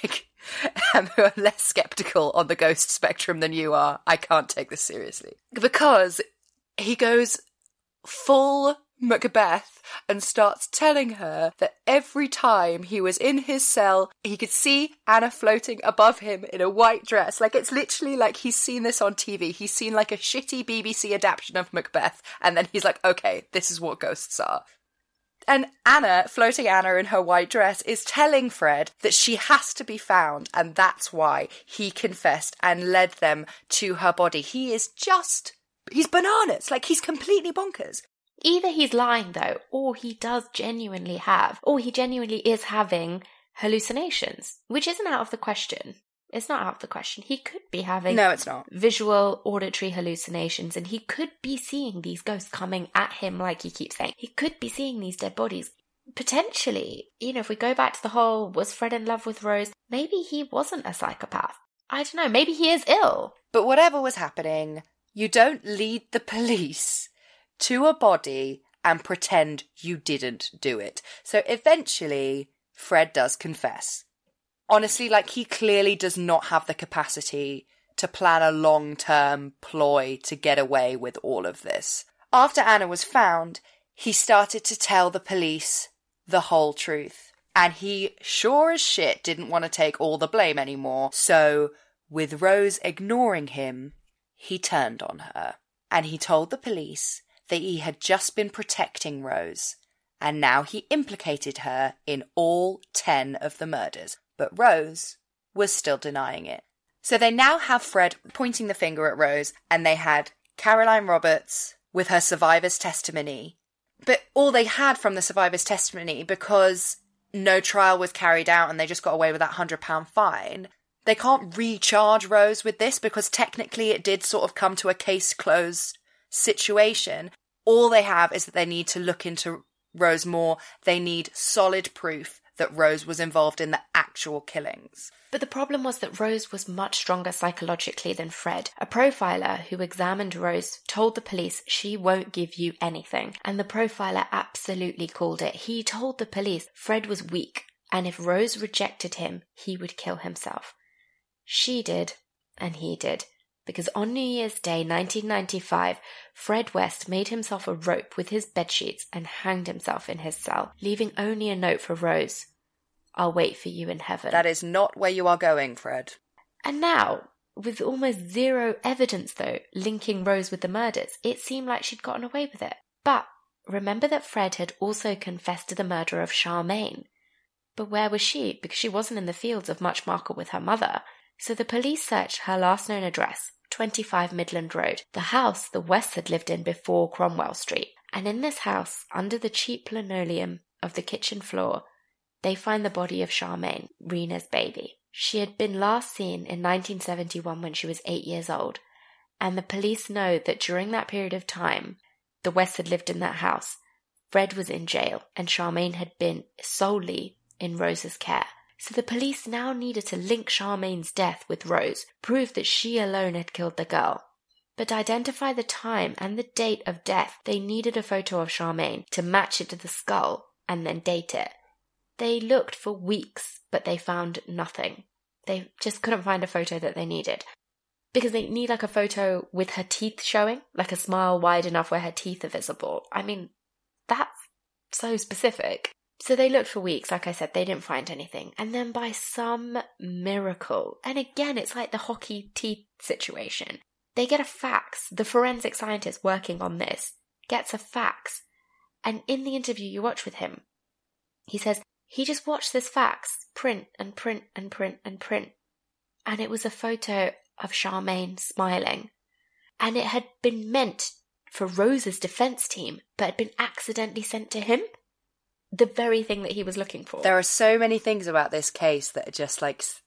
am less skeptical on the ghost spectrum than you are. I can't take this seriously. Because he goes full Macbeth and starts telling her that every time he was in his cell, he could see Anna floating above him in a white dress. Like, it's literally like he's seen this on TV. He's seen like a shitty BBC adaptation of Macbeth, and then he's like, okay, this is what ghosts are. And Anna, floating Anna in her white dress, is telling Fred that she has to be found, and that's why he confessed and led them to her body. He's bananas. Like, he's completely bonkers. Either he's lying, though, or he genuinely is having hallucinations, which isn't out of the question. It's not out of the question. He could be having No, it's not. Visual, auditory hallucinations, and he could be seeing these ghosts coming at him, like he keeps saying. He could be seeing these dead bodies. Potentially, if we go back to the whole, was Fred in love with Rose? Maybe he wasn't a psychopath. I don't know. Maybe he is ill. But whatever was happening, you don't lead the police to a body and pretend you didn't do it. So eventually, Fred does confess. Honestly, like, he clearly does not have the capacity to plan a long-term ploy to get away with all of this. After Anna was found, he started to tell the police the whole truth. And he sure as shit didn't want to take all the blame anymore. So, with Rose ignoring him, he turned on her. And he told the police that he had just been protecting Rose. And now he implicated her in all 10 of the murders. But Rose was still denying it. So they now have Fred pointing the finger at Rose, and they had Caroline Roberts with her survivor's testimony. But all they had from the survivor's testimony, because no trial was carried out and they just got away with that £100 fine, they can't recharge Rose with this because technically it did sort of come to a case closed situation. All they have is that they need to look into Rose more. They need solid proof that Rose was involved in the actual killings. But the problem was that Rose was much stronger psychologically than Fred. A profiler who examined Rose told the police she won't give you anything, and the profiler absolutely called it. He told the police Fred was weak, and if Rose rejected him, he would kill himself. She did, and he did, because on New Year's Day 1995, Fred West made himself a rope with his bedsheets and hanged himself in his cell, leaving only a note for Rose. I'll wait for you in heaven. That is not where you are going, Fred. And now, with almost zero evidence, though, linking Rose with the murders, it seemed like she'd gotten away with it. But remember that Fred had also confessed to the murder of Charmaine. But where was she? Because she wasn't in the fields of Muchmarket with her mother. So the police searched her last known address, 25 Midland Road, the house the Wests had lived in before Cromwell Street. And in this house, under the cheap linoleum of the kitchen floor, they find the body of Charmaine, Rena's baby. She had been last seen in 1971 when she was 8 years old, and the police know that during that period of time, the Wests had lived in that house. Fred was in jail, and Charmaine had been solely in Rose's care. So the police now needed to link Charmaine's death with Rose, prove that she alone had killed the girl. But to identify the time and the date of death, they needed a photo of Charmaine to match it to the skull and then date it. They looked for weeks, but they found nothing. They just couldn't find a photo that they needed. Because they need like a photo with her teeth showing, like a smile wide enough where her teeth are visible. I mean, that's so specific. So they looked for weeks, like I said, they didn't find anything. And then by some miracle, and again, it's like the hockey teeth situation, they get a fax. The forensic scientist working on this gets a fax. And in the interview you watch with him, he says, he just watched this fax print and print and print and print. And it was a photo of Charmaine smiling. And it had been meant for Rose's defense team, but had been accidentally sent to him. The very thing that he was looking for. There are so many things about this case that are just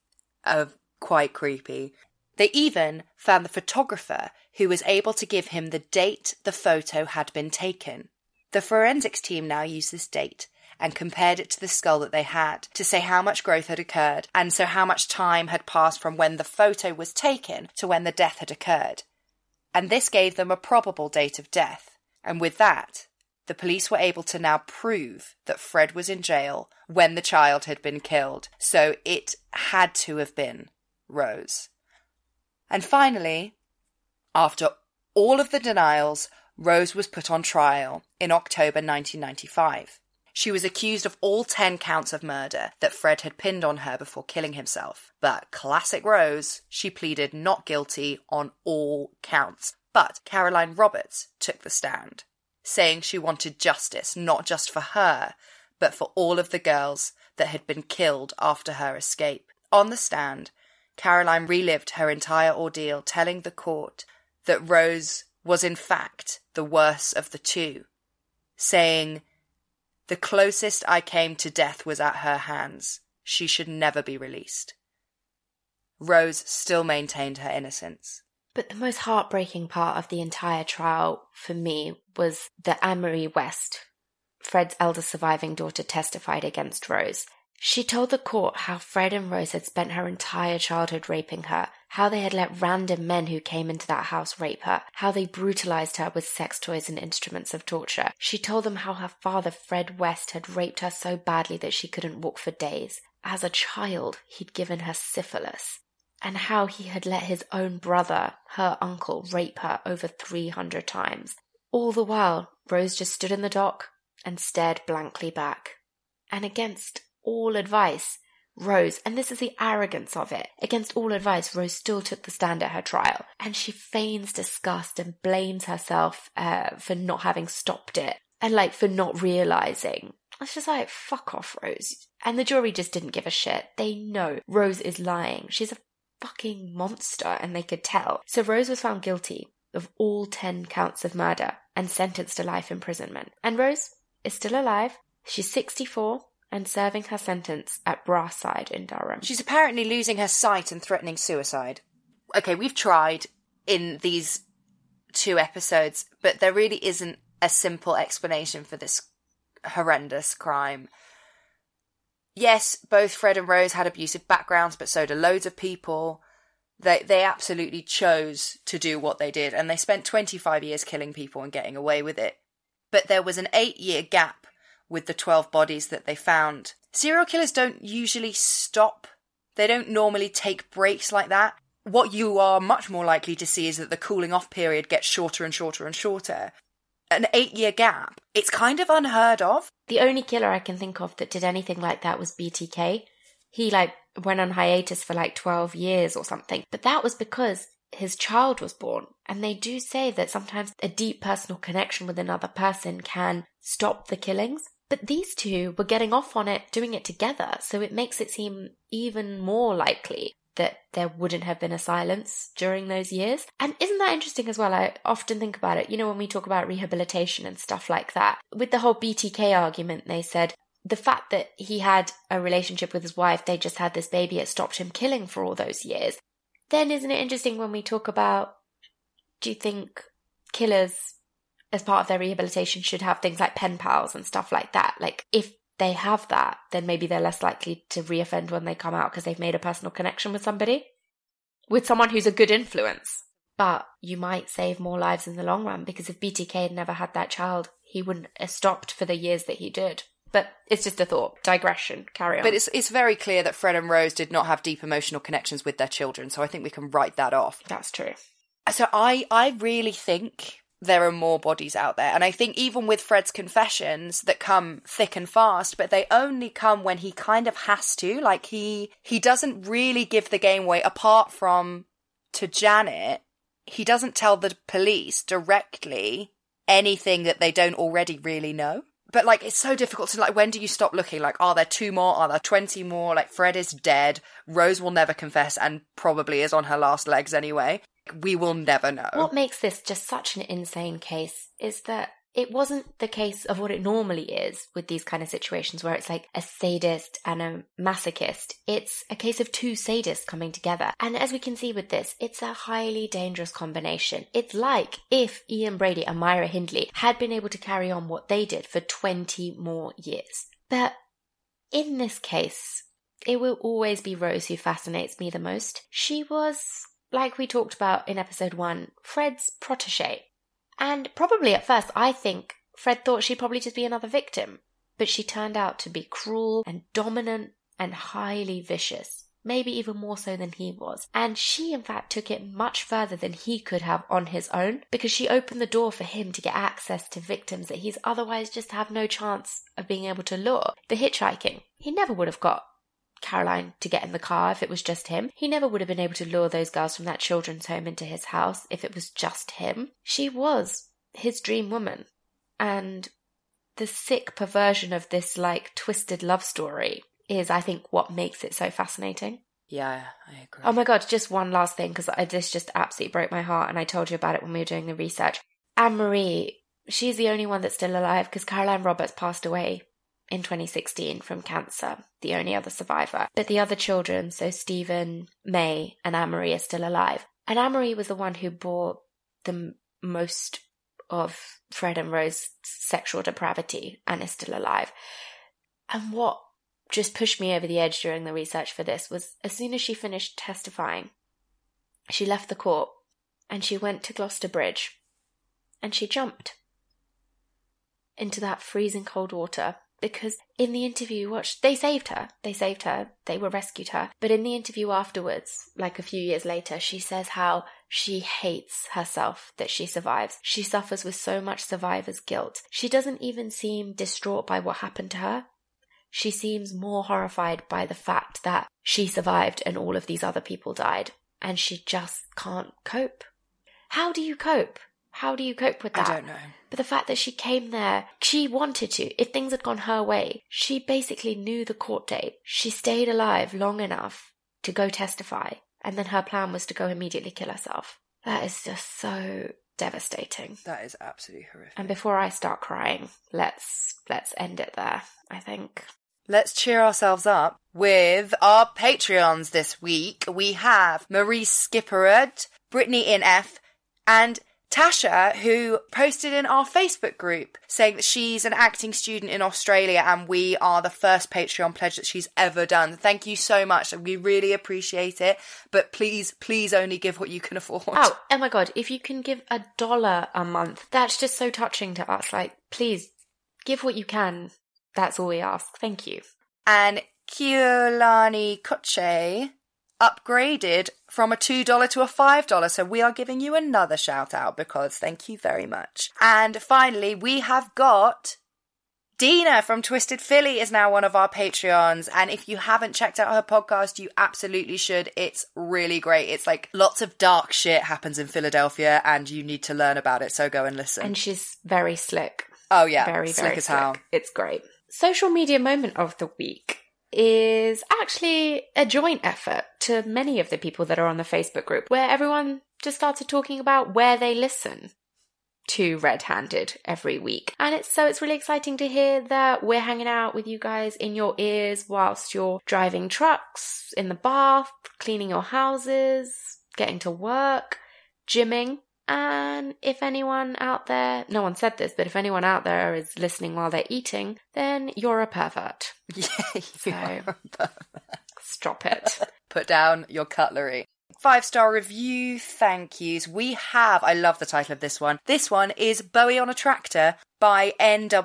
quite creepy. They even found the photographer who was able to give him the date the photo had been taken. The forensics team now used this date and compared it to the skull that they had to say how much growth had occurred, and so how much time had passed from when the photo was taken to when the death had occurred. And this gave them a probable date of death. And with that, the police were able to now prove that Fred was in jail when the child had been killed. So it had to have been Rose. And finally, after all of the denials, Rose was put on trial in October 1995. She was accused of all 10 counts of murder that Fred had pinned on her before killing himself. But classic Rose, she pleaded not guilty on all counts. But Caroline Roberts took the stand, saying she wanted justice, not just for her, but for all of the girls that had been killed after her escape. On the stand, Caroline relived her entire ordeal, telling the court that Rose was in fact the worse of the two, saying, "The closest I came to death was at her hands. She should never be released." Rose still maintained her innocence. But the most heartbreaking part of the entire trial for me was that Anne-Marie West, Fred's eldest surviving daughter, testified against Rose. She told the court how Fred and Rose had spent her entire childhood raping her, how they had let random men who came into that house rape her, how they brutalized her with sex toys and instruments of torture. She told them how her father, Fred West, had raped her so badly that she couldn't walk for days. As a child, he'd given her syphilis. And how he had let his own brother, her uncle, rape her over 300 times. All the while, Rose just stood in the dock and stared blankly back. And against all advice, Rose, and this is the arrogance of it, against all advice, Rose still took the stand at her trial. And she feigns disgust and blames herself for not having stopped it. And for not realising. It's just fuck off, Rose. And the jury just didn't give a shit. They know Rose is lying. She's a fucking monster, and they could tell. So Rose was found guilty of all 10 counts of murder and sentenced to life imprisonment. And Rose is still alive. She's 64 and serving her sentence at Brasside in Durham. She's apparently losing her sight and threatening suicide. Okay, we've tried in these 2 episodes, but there really isn't a simple explanation for this horrendous crime. Yes, both Fred and Rose had abusive backgrounds, but so do loads of people. They absolutely chose to do what they did, and they spent 25 years killing people and getting away with it. But there was an 8-year gap with the 12 bodies that they found. Serial killers don't usually stop. They don't normally take breaks like that. What you are much more likely to see is that the cooling off period gets shorter and shorter and shorter. An 8-year gap, it's kind of unheard of. The only killer I can think of that did anything like that was BTK. He went on hiatus for 12 years or something. But that was because his child was born. And they do say that sometimes a deep personal connection with another person can stop the killings. But these two were getting off on it, doing it together. So it makes it seem even more likely that there wouldn't have been a silence during those years. And isn't that interesting as well? I often think about it, when we talk about rehabilitation and stuff like that. With the whole BTK argument, they said the fact that he had a relationship with his wife, they just had this baby, it stopped him killing for all those years. Then isn't it interesting when we talk about, do you think killers, as part of their rehabilitation, should have things like pen pals and stuff like that? If they have that, then maybe they're less likely to reoffend when they come out because they've made a personal connection with somebody, with someone who's a good influence. But you might save more lives in the long run, because if BTK had never had that child, he wouldn't have stopped for the years that he did. But it's just a thought. Digression. Carry on. But it's very clear that Fred and Rose did not have deep emotional connections with their children, so I think we can write that off. That's true. So I really think there are more bodies out there. And I think even with Fred's confessions that come thick and fast, but they only come when he kind of has to. He doesn't really give the game away, apart from to Janet. He doesn't tell the police directly anything that they don't already really know. But it's so difficult to when do you stop looking? Are there 2 more? Are there 20 more? Fred is dead. Rose will never confess and probably is on her last legs anyway. We will never know. What makes this just such an insane case is that it wasn't the case of what it normally is with these kind of situations where it's a sadist and a masochist. It's a case of 2 sadists coming together. And as we can see with this, it's a highly dangerous combination. It's like if Ian Brady and Myra Hindley had been able to carry on what they did for 20 more years. But in this case, it will always be Rose who fascinates me the most. She was, like we talked about in episode 1, Fred's protégé. And probably at first, I think Fred thought she'd probably just be another victim. But she turned out to be cruel and dominant and highly vicious. Maybe even more so than he was. And she, in fact, took it much further than he could have on his own, because she opened the door for him to get access to victims that he's otherwise just have no chance of being able to lure. The hitchhiking. He never would have got Caroline to get in the car if it was just him. He never would have been able to lure those girls from that children's home into his house if it was just him. She was his dream woman. And the sick perversion of this twisted love story is, I think, what makes it so fascinating. Yeah, I agree. Oh my God, just one last thing, because this just absolutely broke my heart, and I told you about it when we were doing the research. Anne-Marie, she's the only one that's still alive, because Caroline Roberts passed away in 2016 from cancer, the only other survivor. But the other children, so Stephen, May, and Anne-Marie are still alive. And Anne-Marie was the one who bore the most of Fred and Rose's sexual depravity and is still alive. And what just pushed me over the edge during the research for this was, as soon as she finished testifying, she left the court and she went to Gloucester Bridge and she jumped into that freezing cold water. Because in the interview, they saved her, they rescued her. But in the interview afterwards, a few years later, she says how she hates herself that she survives. She suffers with so much survivor's guilt. She doesn't even seem distraught by what happened to her. She seems more horrified by the fact that she survived and all of these other people died. And she just can't cope. How do you cope? How do you cope with that? I don't know. But the fact that she came there, she wanted to. If things had gone her way, she basically knew the court date. She stayed alive long enough to go testify. And then her plan was to go immediately kill herself. That is just so devastating. That is absolutely horrific. And before I start crying, let's end it there, I think. Let's cheer ourselves up with our Patreons this week. We have Maurice Skipperud, Brittany in F, and Tasha, who posted in our Facebook group saying that she's an acting student in Australia and we are the first Patreon pledge that she's ever done. Thank you so much. We really appreciate it. But please only give what you can afford. Oh my God. If you can give $1 a month, that's just so touching to us. Like, please give what you can. That's all we ask. Thank you. And Kiolani Koche upgraded from a $2 to a $5, so we are giving you another shout out because thank you very much. And finally, we have got Dina from Twisted Philly is now one of our Patreons, and if you haven't checked out her podcast, you absolutely should. It's really great. It's like lots of dark shit happens in Philadelphia and you need to learn about it, so go and listen. And she's very slick. Oh yeah, very slick as hell. It's great. Social media moment of the week is actually a joint effort to many of the people that are on the Facebook group, where everyone just started talking about where they listen to Red Handed every week. And it's really exciting to hear that we're hanging out with you guys in your ears whilst you're driving trucks, in the bath, cleaning your houses, getting to work, gymming. And if anyone out there, no one said this, but if anyone out there is listening while they're eating, then you're a pervert. Yeah, you're a pervert. Stop it. Put down your cutlery. 5-star review thank yous. We have, I love the title of this one. This one is Bowie on a Tractor by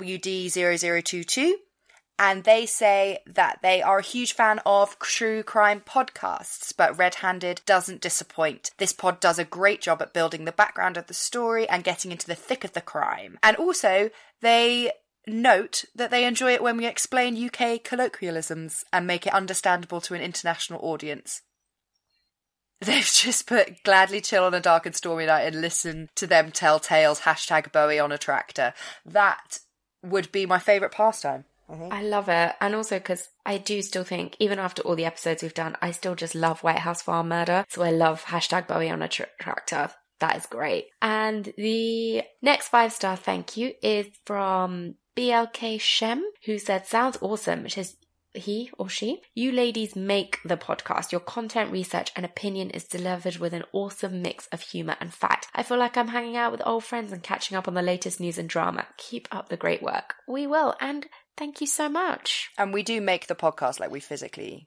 NWD0022. And they say that they are a huge fan of true crime podcasts, but Red Handed doesn't disappoint. This pod does a great job at building the background of the story and getting into the thick of the crime. And also, they note that they enjoy it when we explain UK colloquialisms and make it understandable to an international audience. They've just put gladly chill on a dark and stormy night and listen to them tell tales, #Bowie on a Tractor. That would be my favourite pastime. I love it. And also because I do still think, even after all the episodes we've done, I still just love White House Farm Murder. So I love #Bowie on a Tractor. That is great. And the next 5-star thank you is from BLK Shem, who said, sounds awesome, which is he or she. You ladies make the podcast. Your content, research and opinion is delivered with an awesome mix of humour and fact. I feel like I'm hanging out with old friends and catching up on the latest news and drama. Keep up the great work. We will. And thank you so much. And we do make the podcast, like we physically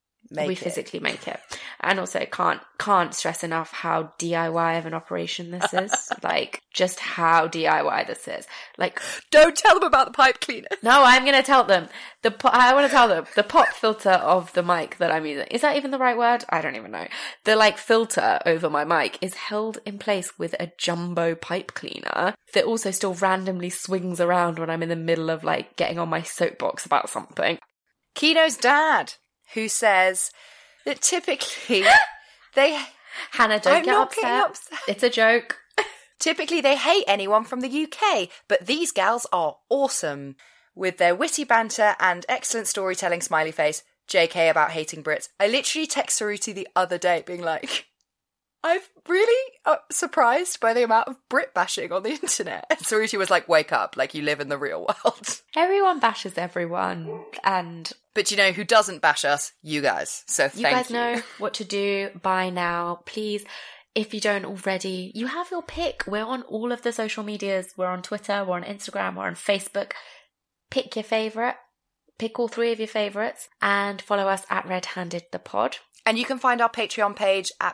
make it. And also can't stress enough how DIY of an operation this is. Like, just how DIY this is. Like, don't tell them about the pipe cleaner. No, I'm going to tell them. I want to tell them the pop filter of the mic that I'm using. Is that even the right word? I don't even know. The filter over my mic is held in place with a jumbo pipe cleaner that also still randomly swings around when I'm in the middle of getting on my soapbox about something. Kino's dad, who says that typically Hannah, don't get upset. It's a joke. Typically they hate anyone from the UK, but these gals are awesome. With their witty banter and excellent storytelling smiley face, JK about hating Brits. I literally text Saruti the other day being like, I'm really surprised by the amount of Brit bashing on the internet. And Saruti was like, wake up, you live in the real world. Everyone bashes everyone. But you know who doesn't bash us? You guys. So thank you. You guys know what to do by now. Please, if you don't already, you have your pick. We're on all of the social medias. We're on Twitter, we're on Instagram, we're on Facebook. Pick your favourite. Pick all 3 of your favourites and follow us at Red Handed the Pod. And you can find our Patreon page at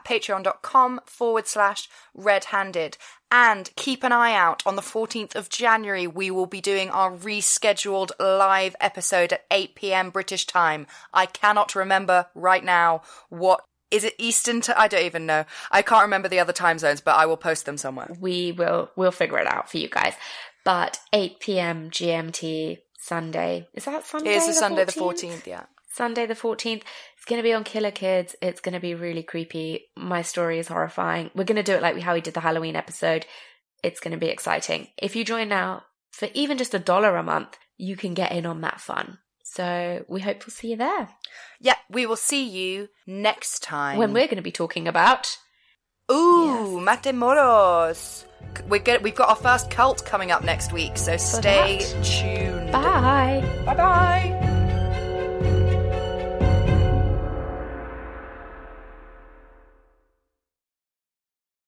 patreon.com/redhanded. And keep an eye out. On the 14th of January, we will be doing our rescheduled live episode at 8 p.m. British time. I cannot remember right now what... Is it Eastern? I don't even know. I can't remember the other time zones, but I will post them somewhere. We'll figure it out for you guys. But 8 p.m. GMT Sunday. Is that Sunday? It is Sunday the 14th, yeah. Sunday the 14th. It's going to be on Killer Kids. It's going to be really creepy. My story is horrifying. We're going to do it like how we did the Halloween episode. It's going to be exciting. If you join now, for even just $1 a month, you can get in on that fun. So we hope we'll see you there. Yeah, we will see you next time. When we're going to be talking about... Ooh, yes. Matamoros. We've got our first cult coming up next week, so stay tuned. Bye. Bye-bye.